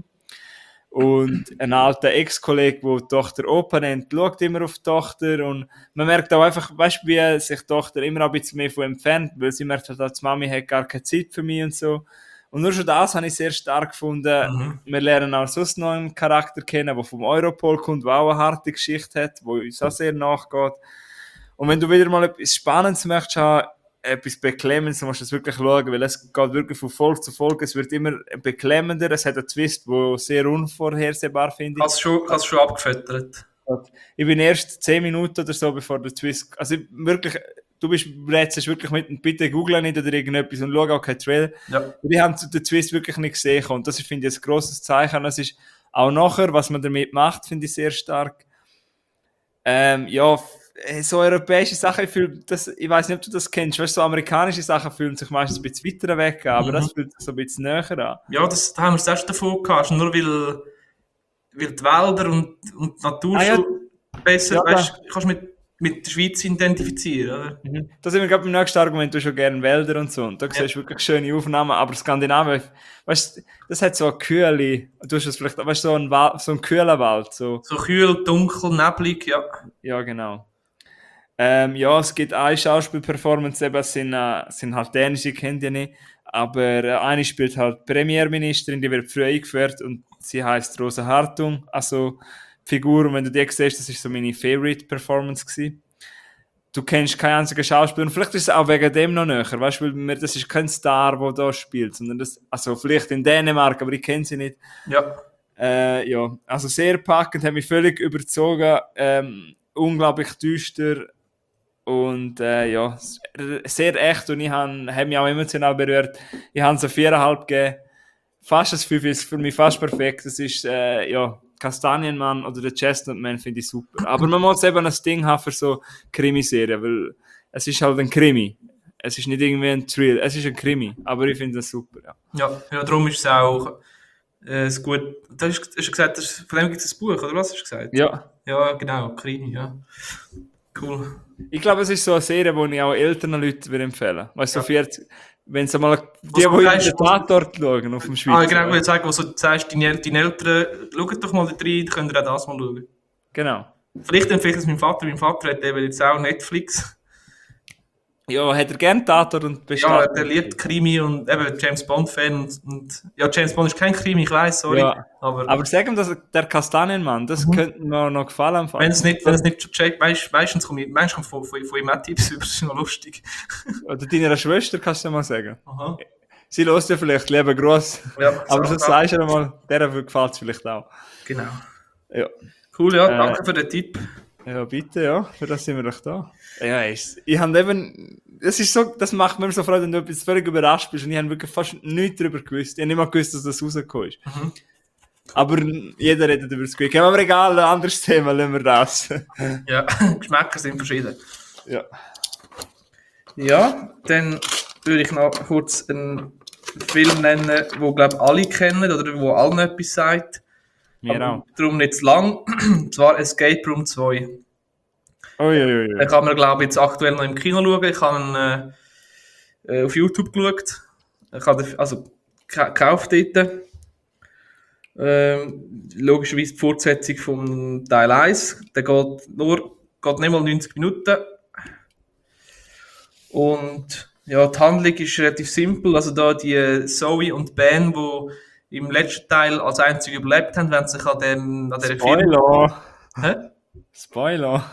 Und ein alter Ex-Kollege, der die Tochter Opa nennt, schaut immer auf die Tochter und man merkt auch einfach, weißt du, wie sich die Tochter immer ein bisschen mehr von entfernt, weil sie merkt halt, die Mami hat gar keine Zeit für mich und so. Und nur schon das habe ich sehr stark gefunden. Mhm. Wir lernen auch sonst noch einen Charakter kennen, der vom Europol kommt, der auch eine harte Geschichte hat, wo uns auch sehr nachgeht. Und wenn du wieder mal etwas Spannendes möchtest haben, etwas Beklemmendes, dann musst du das wirklich schauen, weil es geht wirklich von Folge zu Folge, es wird immer beklemmender, es hat einen Twist, der sehr unvorhersehbar finde ich. Hast du schon, hast du schon abgefüttert? Ich bin erst zehn Minuten oder so, bevor der Twist, also wirklich, du bist jetzt wirklich mit, bitte google nicht oder irgendetwas und schau auch keinen Trailer. Ja. Die haben den Twist wirklich nicht gesehen und das ist, finde ich, ein grosses Zeichen. Das ist auch nachher, was man damit macht, finde ich sehr stark. Ähm, ja, so europäische Sachen, ich, fühl, das, ich weiß nicht, ob du das kennst, weißt, so amerikanische Sachen fühlen sich meistens ein bisschen weiter weg an, aber Mhm. das fühlt sich so ein bisschen näher an. Ja, das, da haben wir es erst davon gehabt. Nur weil, weil die Wälder und, und die Natur Ah, ja. schon besser, Ja, weißt, kannst du mit, mit der Schweiz identifizieren, oder? Mhm. Da sind wir gerade beim nächsten Argument, du hast schon gerne Wälder und so. Und da siehst du wirklich schöne Aufnahmen, aber Skandinavien, weißt du, das hat so eine kühle, du hast es vielleicht, weißt du, so ein, Wald, so ein kühler Wald. So. So kühl, dunkel, neblig, ja. Ja, genau. Ähm, ja, es gibt eine Schauspielperformance, eben, es sind, äh, sind halt dänische, kennt ihr nicht, aber äh, eine spielt halt Premierministerin, die wird früh eingeführt und sie heißt Rosa Hartung, also die Figur, und wenn du die siehst, das ist so meine Favorite-Performance gewesen. Du kennst keinen einzigen Schauspieler und vielleicht ist es auch wegen dem noch näher, weißt du, weil mir, das ist kein Star, der da spielt, sondern das, also vielleicht in Dänemark, aber ich kenne sie nicht. Ja. Äh, ja, also sehr packend, hat mich völlig überzogen, ähm, unglaublich düster und äh, ja, sehr echt und ich habe hab mich auch emotional berührt. Ich habe so viereinhalb gegeben, fast das fünf ist für mich fast perfekt. Das ist, äh, ja, Kastanienmann oder der Chestnut Man finde ich super. Aber man muss eben ein Ding haben für so Krimiserien, weil es ist halt ein Krimi. Es ist nicht irgendwie ein Thrill, es ist ein Krimi, aber ich finde das super, ja. Ja, ja, darum ist es auch äh, es gut. Du hast, hast du gesagt, das ist, von dem gibt es ein Buch, oder was hast du gesagt? Ja. Ja, genau, Krimi, ja. Cool. Ich glaube, es ist so eine Serie, die ich auch älteren Leuten würde empfehlen. Weißt du, so Ja. vierzig, wenn sie mal die, Was die du in sagst, den Tatort schauen auf dem Schweizer. Ah, genau, ich wollte sagen, was du sagst, deine, El- deine Eltern, schaut doch mal da rein, könnt ihr auch das mal schauen. Genau. Vielleicht empfehle ich es meinem Vater, mein Vater hat eben jetzt auch Netflix. Ja, hat er gerne Tatort und Ja, bestellt. der liebt Krimi und eben James Bond-Fan und, und ja, James Bond ist kein Krimi, ich weiß, sorry. Ja. Aber, Aber sag ihm, dass der Kastanienmann, das Mhm. könnte mir noch gefallen. am Anfang. wenn es nicht, wenn es nicht schon checkt, meist, meistens komme ich, meistens kommt von, von, von ihm auch Tipps über, das ist noch lustig. Oder deiner Schwester kannst du mal sagen. Aha. Sie hört ja vielleicht, lieber Gruß. Ja, Aber so so, sagst du mal, der gefällt es vielleicht auch. Genau. Ja. Cool, ja, Äh, danke für den Tipp. Ja, bitte, ja. Für das sind wir doch da. Ja, ich, ich habe eben, das ist so, das macht mir so Freude, wenn du etwas völlig überrascht bist und ich habe wirklich fast nichts darüber gewusst. Ich habe nicht mal gewusst, dass das rausgekommen ist. Mhm. Aber jeder redet über Squid Game. Aber egal, ein anderes Thema, lassen wir das. Ja, Geschmäcker sind verschieden. Ja. Ja, dann würde ich noch kurz einen Film nennen, den, glaube ich, alle kennen oder wo allen etwas sagt. Mir Aber auch. darum nicht zu lang. Und zwar Escape Room zwei. Uiuiui. Den kann man, glaube ich, jetzt aktuell noch im Kino schauen. Ich habe ihn äh, auf YouTube geschaut. Ich habe den, also gekauft dort. Ähm, logischerweise die Fortsetzung von Teil eins. Der geht, nur, geht nicht mal neunzig Minuten. Und ja, die Handlung ist relativ simpel. Also da die Zoe und Ben, die im letzten Teil als einzige überlebt haben, wenn sich an, dem, an dieser Spoiler. Hä? Spoiler.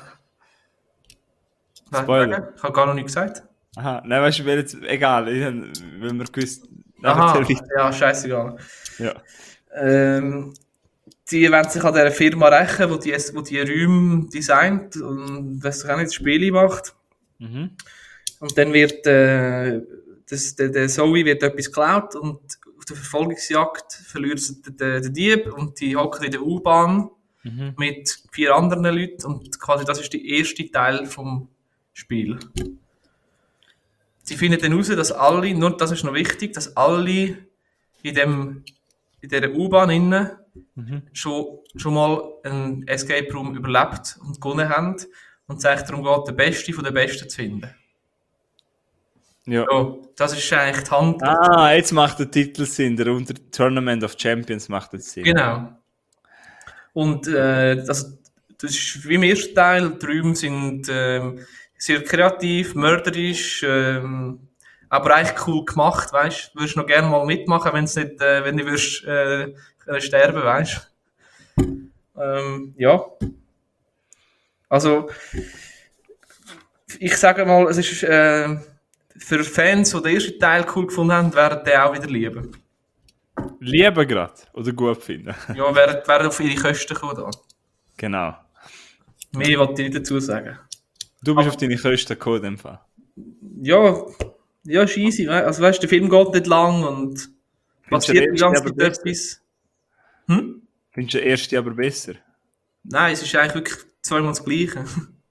Nein, Spoiler. sagen? Ich habe gar noch nichts gesagt. Aha, nein, weißt du, wäre jetzt egal, ich hab- wenn wir gewusst. Aha, ja, scheißegal. Ja. Ähm, die wollen sich an dieser Firma rächen, die die, wo die Räume designt und was auch nicht Spiele macht. Mhm. Und dann wird äh, das, der, der Zoe wird etwas geklaut und auf der Verfolgungsjagd verliert sie den, den, den Dieb und die hocken in der U-Bahn Mhm. mit vier anderen Leuten und quasi das ist der erste Teil vom Spiel. Sie finden dann heraus, dass alle, nur das ist noch wichtig, dass alle in, dem, in dieser U-Bahn innen Mhm. schon, schon mal einen Escape Room überlebt und gewonnen haben und es eigentlich darum geht, den Besten von den Besten zu finden. Ja. Ja, das ist eigentlich die Hand. Ah, jetzt macht der Titel Sinn, der unter Tournament of Champions macht jetzt Sinn. Genau. Und äh, das, das ist wie im ersten Teil, die Räume sind ähm, sehr kreativ, mörderisch, ähm, aber eigentlich cool gemacht, weißt du. Würdest noch gerne mal mitmachen, wenn's nicht, äh, wenn du würdest, äh, können sterben, weißt du. Ähm, ja. Also, ich sage mal, es ist äh, für Fans, die den ersten Teil cool gefunden haben, werden den auch wieder lieben. Lieben gerade oder gut finden. Ja, werden, werden auf ihre Kosten kommen da. Genau. Mehr wollte ich nicht dazu sagen. Du bist auf deine Kosten gekommen, in dem Fall. Ja, ja, ist easy. we- Also weißt du, der Film geht nicht lang und Findest du passiert den die ersten ganze aber Zeit besser? etwas. Hm? Findest du den ersten aber besser? Nein, es ist eigentlich wirklich zweimal das Gleiche.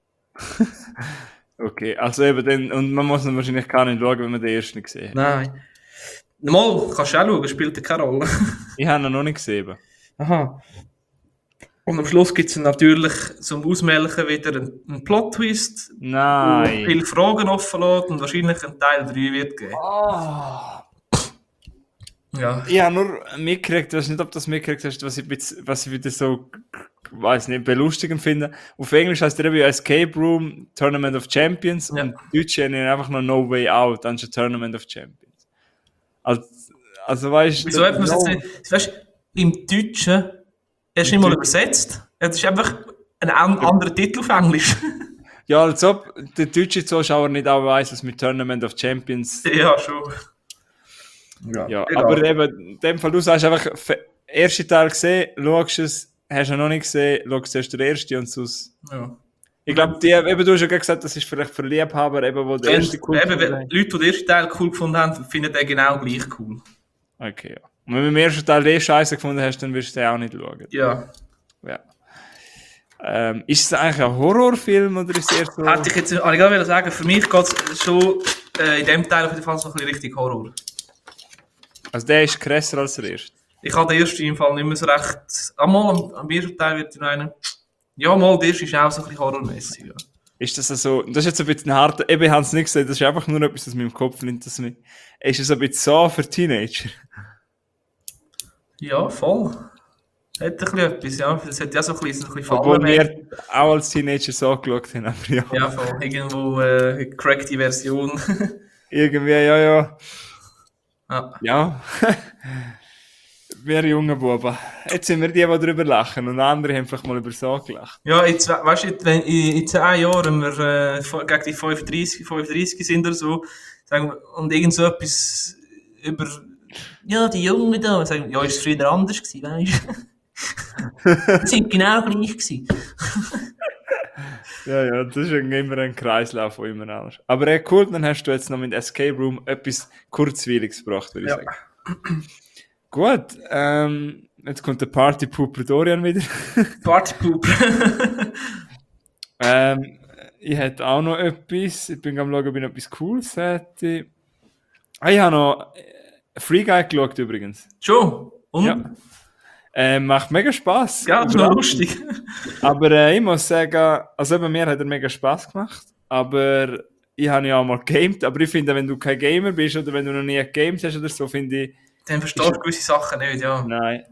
Okay, also eben dann, und man muss ihn wahrscheinlich gar nicht schauen, wenn man den ersten nicht gesehen hat. Nein. Mal, kannst du auch schauen, spielt ja keine Rolle. Ich habe ihn noch nicht gesehen. Aha. Und am Schluss gibt es natürlich zum Ausmelken wieder einen, einen Plot-Twist, der Nein. viele Fragen offen lässt und wahrscheinlich einen Teil drei wird geben. Ah. Ja. Ich habe nur mitgekriegt, ich weiß nicht, ob du das mitgekriegt hast, was ich, bitz- was ich wieder so, weiß nicht, belustigend finde. Auf Englisch heißt der eben Escape Room Tournament of Champions Ja. und Deutsch nennen ihn einfach noch No Way Out, anstatt Tournament of Champions. Also, also weißt du... Wieso hat man es jetzt nicht... Weißt du, im Deutschen, er ist nicht mal übersetzt. Es ist einfach ein an- anderer Titel auf Englisch. Ja, als ob der deutsche Zuschauer nicht auch weiss, was mit Tournament of Champions... Ja, schon. Ja, egal. aber eben, in dem Fall, du sagst einfach, f- ersten Teil gesehen, schaust es, hast du noch nicht gesehen, schaust erst den ersten und sonst... Ja. Ich glaube, die, eben, du hast ja gerade gesagt, das ist vielleicht für Liebhaber, eben, wo der Wenn, erste cool eben, gefunden wenn haben. Leute, die den ersten Teil cool gefunden haben, finden den genau gleich cool. Okay, ja. Und wenn du im ersten Teil den Scheiße gefunden hast, dann wirst du den auch nicht schauen. Ja. Ja. Ähm, ist es eigentlich ein Horrorfilm oder ist es eher so... Hätte ich jetzt habe ich gerade wollen sagen, für mich geht es schon äh, in dem Teil auf jeden Fall so ein bisschen richtig Horror. Also der ist krasser als der erste. Ich habe den ersten im Fall nicht mehr so recht... Einmal am, am ersten Teil wird ich einen... Ja, mal, der erste ist auch so ein bisschen horrormäßig. Ja. Ist das so... Das ist jetzt ein bisschen hart... Eben, ich habe es nicht gesehen, das ist einfach nur etwas, das mir im Kopf nimmt. Das mir, ist es ein bisschen so für Teenager? Ja, voll. Hat ein bisschen etwas, ja. Das hat ja so ein bisschen, so ein bisschen Obwohl Fallen. wir auch als Teenager so geschaut haben. Aber ja. Ja, voll. Irgendwo äh, crackte Version. Irgendwie, ja, ja. Ja. Ja. Wir jungen Buben. Jetzt sind wir die, die darüber lachen und andere haben vielleicht mal über so gelacht. Ja, jetzt, we- weißt du, wenn in, in zehn Jahren, wenn wir äh, vo- gegen die fünfunddreißig, fünfunddreißig sind oder so, sagen wir, und irgend so etwas über, ja, die Jungen da, sagen, ja, ist es früher anders gewesen, weißt du? Die sind genau gleich gewesen. Ja, ja, das ist irgendwie immer ein Kreislauf, wo immer anders. Aber äh, cool, dann hast du jetzt noch mit Escape Room etwas Kurzweiliges gebracht, würde ich Ja. sagen. Gut, ähm, jetzt kommt der Party-Pooper Dorian wieder. Partypooper. ähm, ich hätte auch noch etwas. Ich bin am schauen, ob ich noch etwas Cooles hätte. Ah, ich habe noch Free Guy geschaut übrigens. Schon? Und? Ja. Äh, macht mega Spass. Ja, das ist noch lustig. Aber äh, ich muss sagen, also bei mir hat er mega Spass gemacht. Aber ich habe ja auch mal gegamed. Aber ich finde, wenn du kein Gamer bist oder wenn du noch nie gegamed hast oder so, finde ich... Dann verstehst du gewisse Sachen nicht, ja. Nein.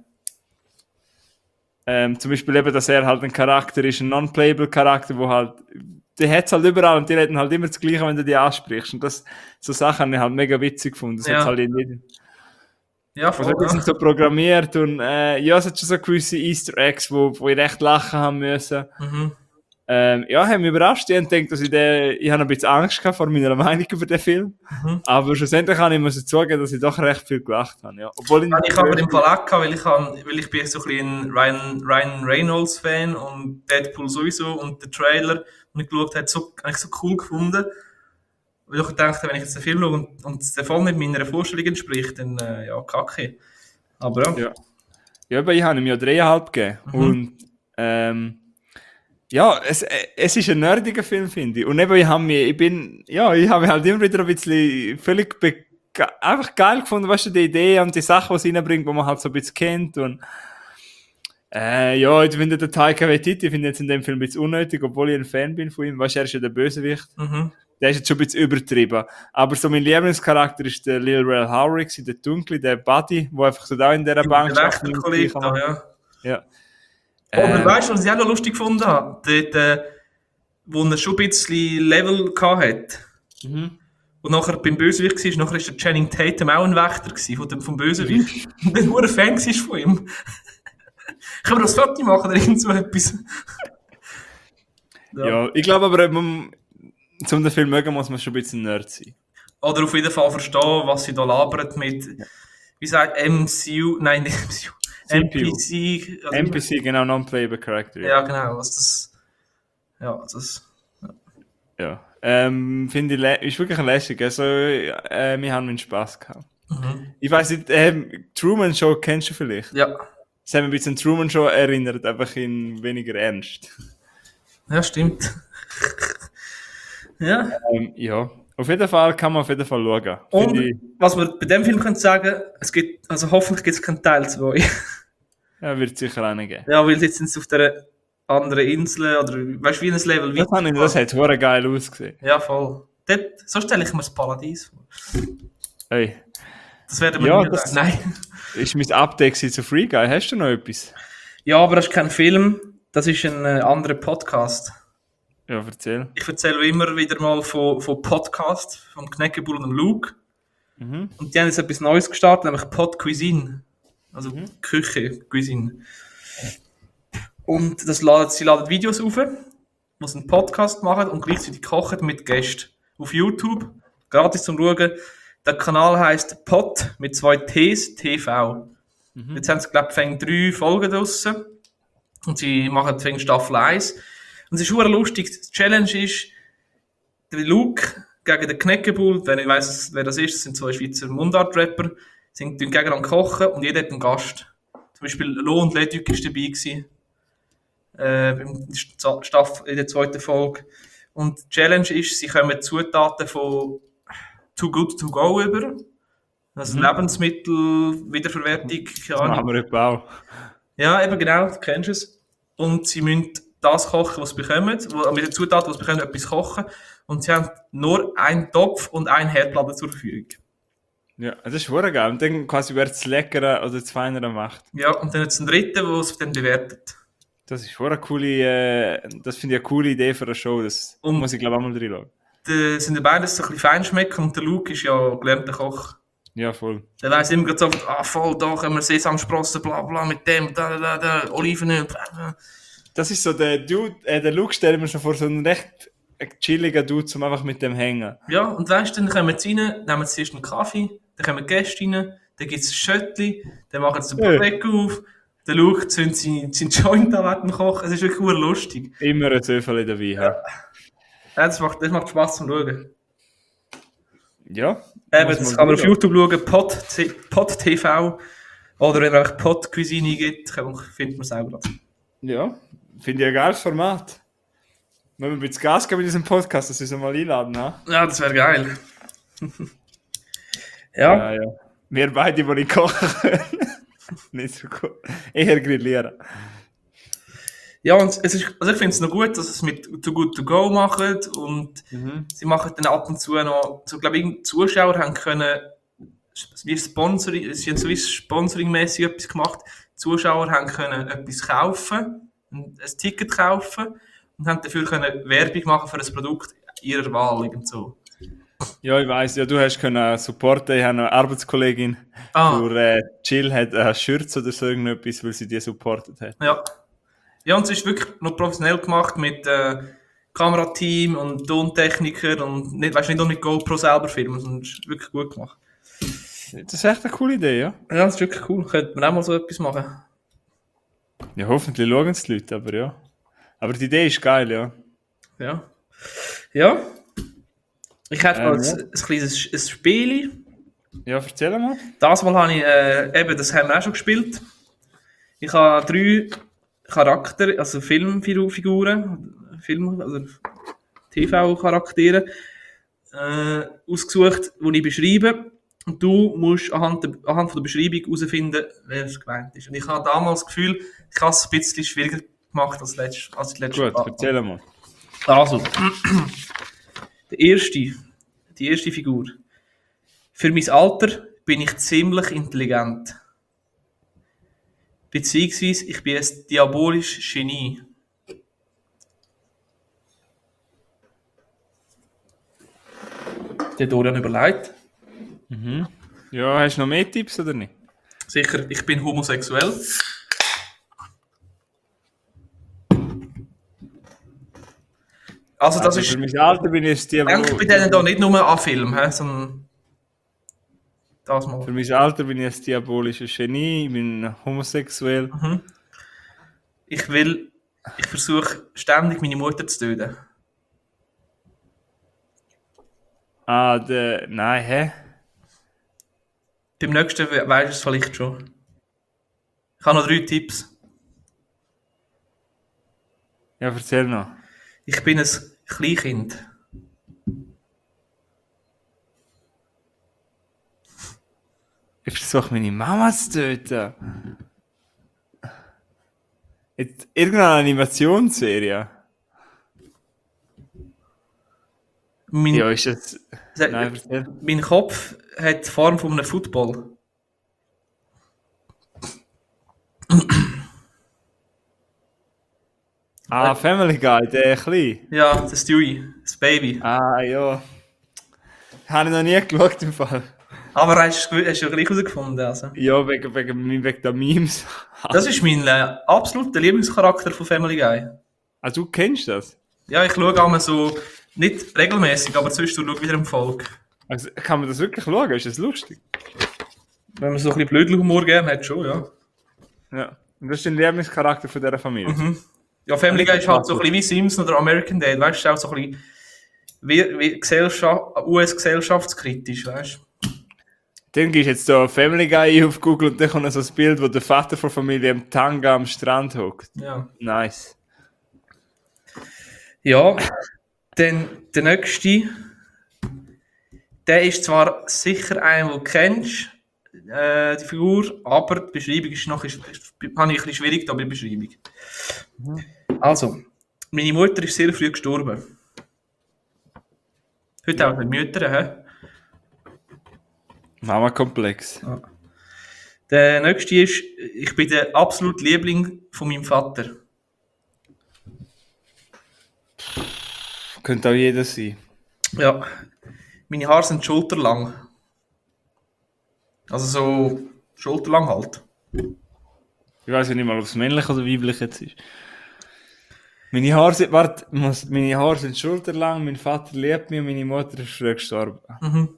Ähm, zum Beispiel eben, dass er halt ein Charakter ist, ein non-playable Charakter, wo halt... Die hat es halt überall und die reden halt immer das Gleiche, wenn du die ansprichst. Und das, so Sachen habe ich halt mega witzig gefunden. Das Ja. hat's halt in jedem... Ja, voll, Also, die ja. sind so programmiert und äh, ja, es hat schon so gewisse Easter Eggs, wo, wo ich recht lachen haben müssen. Mhm. Ähm, ja, haben mich überrascht. Ich habe gedacht, dass ich den, ich habe ein bisschen Angst gehabt vor meiner Meinung über den Film. Mhm. Aber schlussendlich kann ich müssen zugeben, dass ich doch recht viel gelacht habe. Ja. Obwohl ich, Ja, ich habe im Fall auch gehabt, weil ich, habe, weil ich bin so ein bisschen ein Ryan, Ryan Reynolds Fan und Deadpool sowieso und der Trailer, den ich geschaut habe, so, habe ich so cool gefunden. Weil ich gedacht habe, wenn ich jetzt den Film schaue und, und der voll nicht meiner Vorstellung entspricht, dann äh, ja, kacke. Aber ja. Ja, ja aber ich habe ihm ja dreieinhalb gegeben. Mhm. Und ähm, ja, es, es ist ein nerdiger Film, finde ich. Und eben, ich habe mich, ich bin, ja, ich habe mich halt immer wieder ein bisschen völlig be- einfach geil gefunden, weißt du, die Idee und die Sachen, die es reinbringt, die man halt so ein bisschen kennt. Und äh, ja, ich finde den Taika Waititi, ich finde jetzt in dem Film ein bisschen unnötig, obwohl ich ein Fan bin von ihm. Weißt du, er ist ja der Bösewicht. Mhm. Der ist jetzt schon ein bisschen übertrieben. Aber so mein Lieblingscharakter ist der Lil Rel Howery, der Dunkle, der Buddy, der einfach so da in dieser Bank Der Wächterkollege da, ja. Ja. Aber Äh, weißt du, was ich auch noch lustig gefunden habe? Dort, äh, wo er schon ein bisschen Level hatte. mhm. Und nachher beim Bösewicht war, nachher war der Channing Tatum auch ein Wächter gewesen, von dem, vom Bösewicht. Und dann nur ein Fan war von ihm. Können wir das Foto machen oder irgend so etwas? Ja, ich glaube aber, man, um den Film mögen, muss man schon ein bisschen Nerd sein. Oder auf jeden Fall verstehen, was sie da labert mit, wie sagt M C U, nein, nicht M C U, C N P U. P C. Also, N P C, genau, Non-Playable Character. Ja, genau, was das, ja, das, Ja. Ähm, finde ich, lä- ist wirklich lässig. Also, äh, wir haben einen Spaß gehabt. mhm. Ich weiß nicht, ähm, Truman Show kennst du vielleicht? Ja, Das hat mich ein bisschen an Truman Show erinnert, einfach in weniger ernst. ja, stimmt. Ja. Ähm, ja, auf jeden Fall kann man auf jeden Fall schauen. Und Finde ich, was wir bei dem Film können sagen, es gibt, also hoffentlich gibt es keinen Teil zwei. ja, wird sicher einen geben. Ja, weil jetzt sind sie auf der anderen Insel oder weißt du, wie ein Level Das, habe ich, das hat hure geil ausgesehen. Ja, voll. Dort, so stelle ich mir das Paradies vor. Hey, Das werden wir Ja, nie das- sagen. Nein. ist mein Update gewesen zu Free Guy. Hast du noch etwas? Ja, aber das ist kein Film, das ist ein äh, anderer Podcast. Ja, erzähl. Ich erzähle immer wieder mal von, von Podcasts, vom Knäckebull und dem Luke. Mhm. Und die haben jetzt etwas Neues gestartet, nämlich Pod Cuisine. Also Küche, Cuisine. Und das laden, sie laden Videos auf, wo sie einen Podcast machen und gleichzeitig kochen mit Gästen. Auf YouTube, gratis zum Schauen. Der Kanal heisst Pod mit zwei T's, T V. Mhm. Jetzt haben sie, glaube ich, drei Folgen draussen. Und sie machen fängt Staffel eins. Und es ist super lustig. Die Challenge ist, der Luke gegen den Knäckebull, wenn ich weiss, wer das ist, das sind zwei Schweizer Mundart-Rapper, sind gegeneinander kochen und jeder hat einen Gast. Zum Beispiel Lo und Leduc war dabei gewesen, äh, in der Staffel, in der zweiten Folge. Und die Challenge ist, sie kommen Zutaten von Too Good To Go über. Also Mhm. Lebensmittel, Wiederverwertung, keine Das Ahnung. machen wir etwa auch. Ja, eben genau, du kennst es. Und sie müssen das kochen, was sie bekommen, wo- mit den Zutaten, die sie bekommen, etwas kochen. Und sie haben nur einen Topf und eine Herdplatte zur Verfügung. Ja, das ist hure geil. Und dann quasi, wer das Leckere oder das Feinere macht. Ja, und dann hat es einen dritten, der es dann bewertet. Das ist hure coole, äh, das finde ich eine coole Idee für eine Show. Das Und- muss ich glaube ich auch mal reinschauen. Die sind ja beides so ein bisschen Feinschmecker und der Luke ist ja gelernter Koch. Ja, voll. Der weiss immer gerade so, ah voll, da können wir Sesamsprossen, bla bla, mit dem, da, da, da, Olivenöl, bla bla. Das ist so der Dude, äh, der Luke stellen wir schon vor, so einen recht chilliger Dude, zum einfach mit dem hängen. Ja, und weißt du, dann kommen sie rein, nehmen sie erst einen Kaffee, dann kommen die Gäste rein, dann gibt es ein Schöttli, dann machen sie den Ja. Prosecco auf, der Luke zündet seinen seinen Joint an während dem Kochen. Es ist wirklich sehr lustig. Immer ein Zöffel dabei. Ja. Ja, das, macht, das macht Spaß zum Schauen. Ja. Eben, Muss das man kann man auf schauen. YouTube schauen, Pod, Pod T V. Oder wenn man einfach Pot-Cuisine gibt, findet man es auch gerade. Ja, finde ich ein geiles Format. Wenn wir ein bisschen Gas geben in diesem Podcast, dass wir uns mal einladen, ha? Ja, das wäre geil. Ja, Ja. ja. Wir beide, die nicht kochen können. Nicht so gut. Eher grillieren. Ja, und es ist, also ich finde es noch gut, dass sie es mit Too Good To Go machen und Mhm. sie machen dann ab und zu noch, so glaube ich, Zuschauer haben können, wie Sponsoring, sie haben so wie Sponsoring-mäßig etwas gemacht, die Zuschauer haben können etwas kaufen, ein, ein Ticket kaufen und haben dafür können Werbung machen für ein Produkt ihrer Wahl, irgend so. Ja, ich weiss, ja, du hast können supporten. Ich habe eine Arbeitskollegin, Ah, für äh, Jill hat ein Shirt oder so irgendetwas, weil sie die supportet hat. ja. Ja, und es ist wirklich noch professionell gemacht mit äh, Kamerateam und Tontechniker und nicht, weißt, nicht nur mit GoPro selber filmen, sondern es ist wirklich gut gemacht. Das ist echt eine coole Idee, ja? Ja, das ist wirklich cool. Könnte man auch mal so etwas machen. Ja, hoffentlich schauen es die Leute, aber ja. Aber die Idee ist geil, ja. Ja. Ja. Ich hätte Ähm, noch ja. ein, ein kleines ein Spiel. Ja, erzähl mal. Das Mal habe ich, äh, eben, das haben wir auch schon gespielt. Ich habe drei Charakter, also Filmfiguren, Film, also T V-Charaktere, äh, ausgesucht, die ich beschreibe. Und du musst anhand der, anhand von der Beschreibung herausfinden, wer es gemeint ist. Und ich habe damals das Gefühl, ich habe es ein bisschen schwieriger gemacht als, letzt, als die letzte Gut, erzähl mal. Also, der erste, die erste Figur. Für mein Alter bin ich ziemlich intelligent. Beziehungsweise ich bin ein diabolisches Genie. Der Dorian überlegt. Mhm. Ja, hast du noch mehr Tipps oder nicht? Sicher, ich bin homosexuell. Also das Also ist... für mein Alter bin ich ein Denk bei denen da nicht nur an Film, he, sondern das mal. Für mein Alter bin ich ein diabolisches Genie, ich bin homosexuell. Mhm. Ich will, ich versuche ständig meine Mutter zu töten. Ah, der. Nein, hä? Beim nächsten we weisst du es vielleicht schon. Ich habe noch drei Tipps. Ja, erzähl noch. Ich bin ein Kleinkind. Ich versuche meine Mama zu töten. Jetzt irgendeine Animationsserie. Mein, Ja, ist das. Se- Nein, erzähl. mein Kopf hat die Form von einem Football. Ah, Family Guy, der Kleine. Ja, das Stewie, das Baby. Ah, ja. Habe ich noch nie geschaut im Fall. Aber hast du hast du ja gleich herausgefunden. Also. Ja, wegen, wegen, wegen der Memes. Das ist mein äh, absoluter Lieblingscharakter von Family Guy. Ah, du kennst das? Ja, ich schaue einmal so, nicht regelmäßig, aber zwischendurch schaue ich wieder im Volk. Also, kann man das wirklich schauen? Ist das lustig? Wenn man so ein bisschen Blödelhumor gerne hat, schon, ja. Ja. Und das ist dein Lieblingscharakter von dieser Familie? Mhm. Ja, Family Guy ist halt so ein bisschen wie Simpson oder American Dad, weißt du, auch so ein bisschen wie, wie Gesellschaft, U S-gesellschaftskritisch, weißt du. Dann gehst du jetzt da Family Guy auf Google und dann kommt so ein Bild, wo der Vater von der Familie im Tanga am Strand hockt. Ja. Nice. Ja, dann der nächste, der ist zwar sicher einer, den du kennst, äh, die Figur, aber die Beschreibung ist noch, ist, ist, habe ich ein bisschen schwierig da bei der Beschreibung. Also, meine Mutter ist sehr früh gestorben. Heute auch mit Müttern, hä? Mama-Komplex. Der nächste ist, ich bin der absolute Liebling von meinem Vater. Könnte auch jeder sein. Ja, meine Haare sind schulterlang. Also so schulterlang halt. Ich weiß ja nicht mal, ob es männlich oder weiblich jetzt ist. Meine Haare sind, warte, muss- meine Haare sind schulterlang, mein Vater liebt mich und meine Mutter ist früh gestorben. Mhm.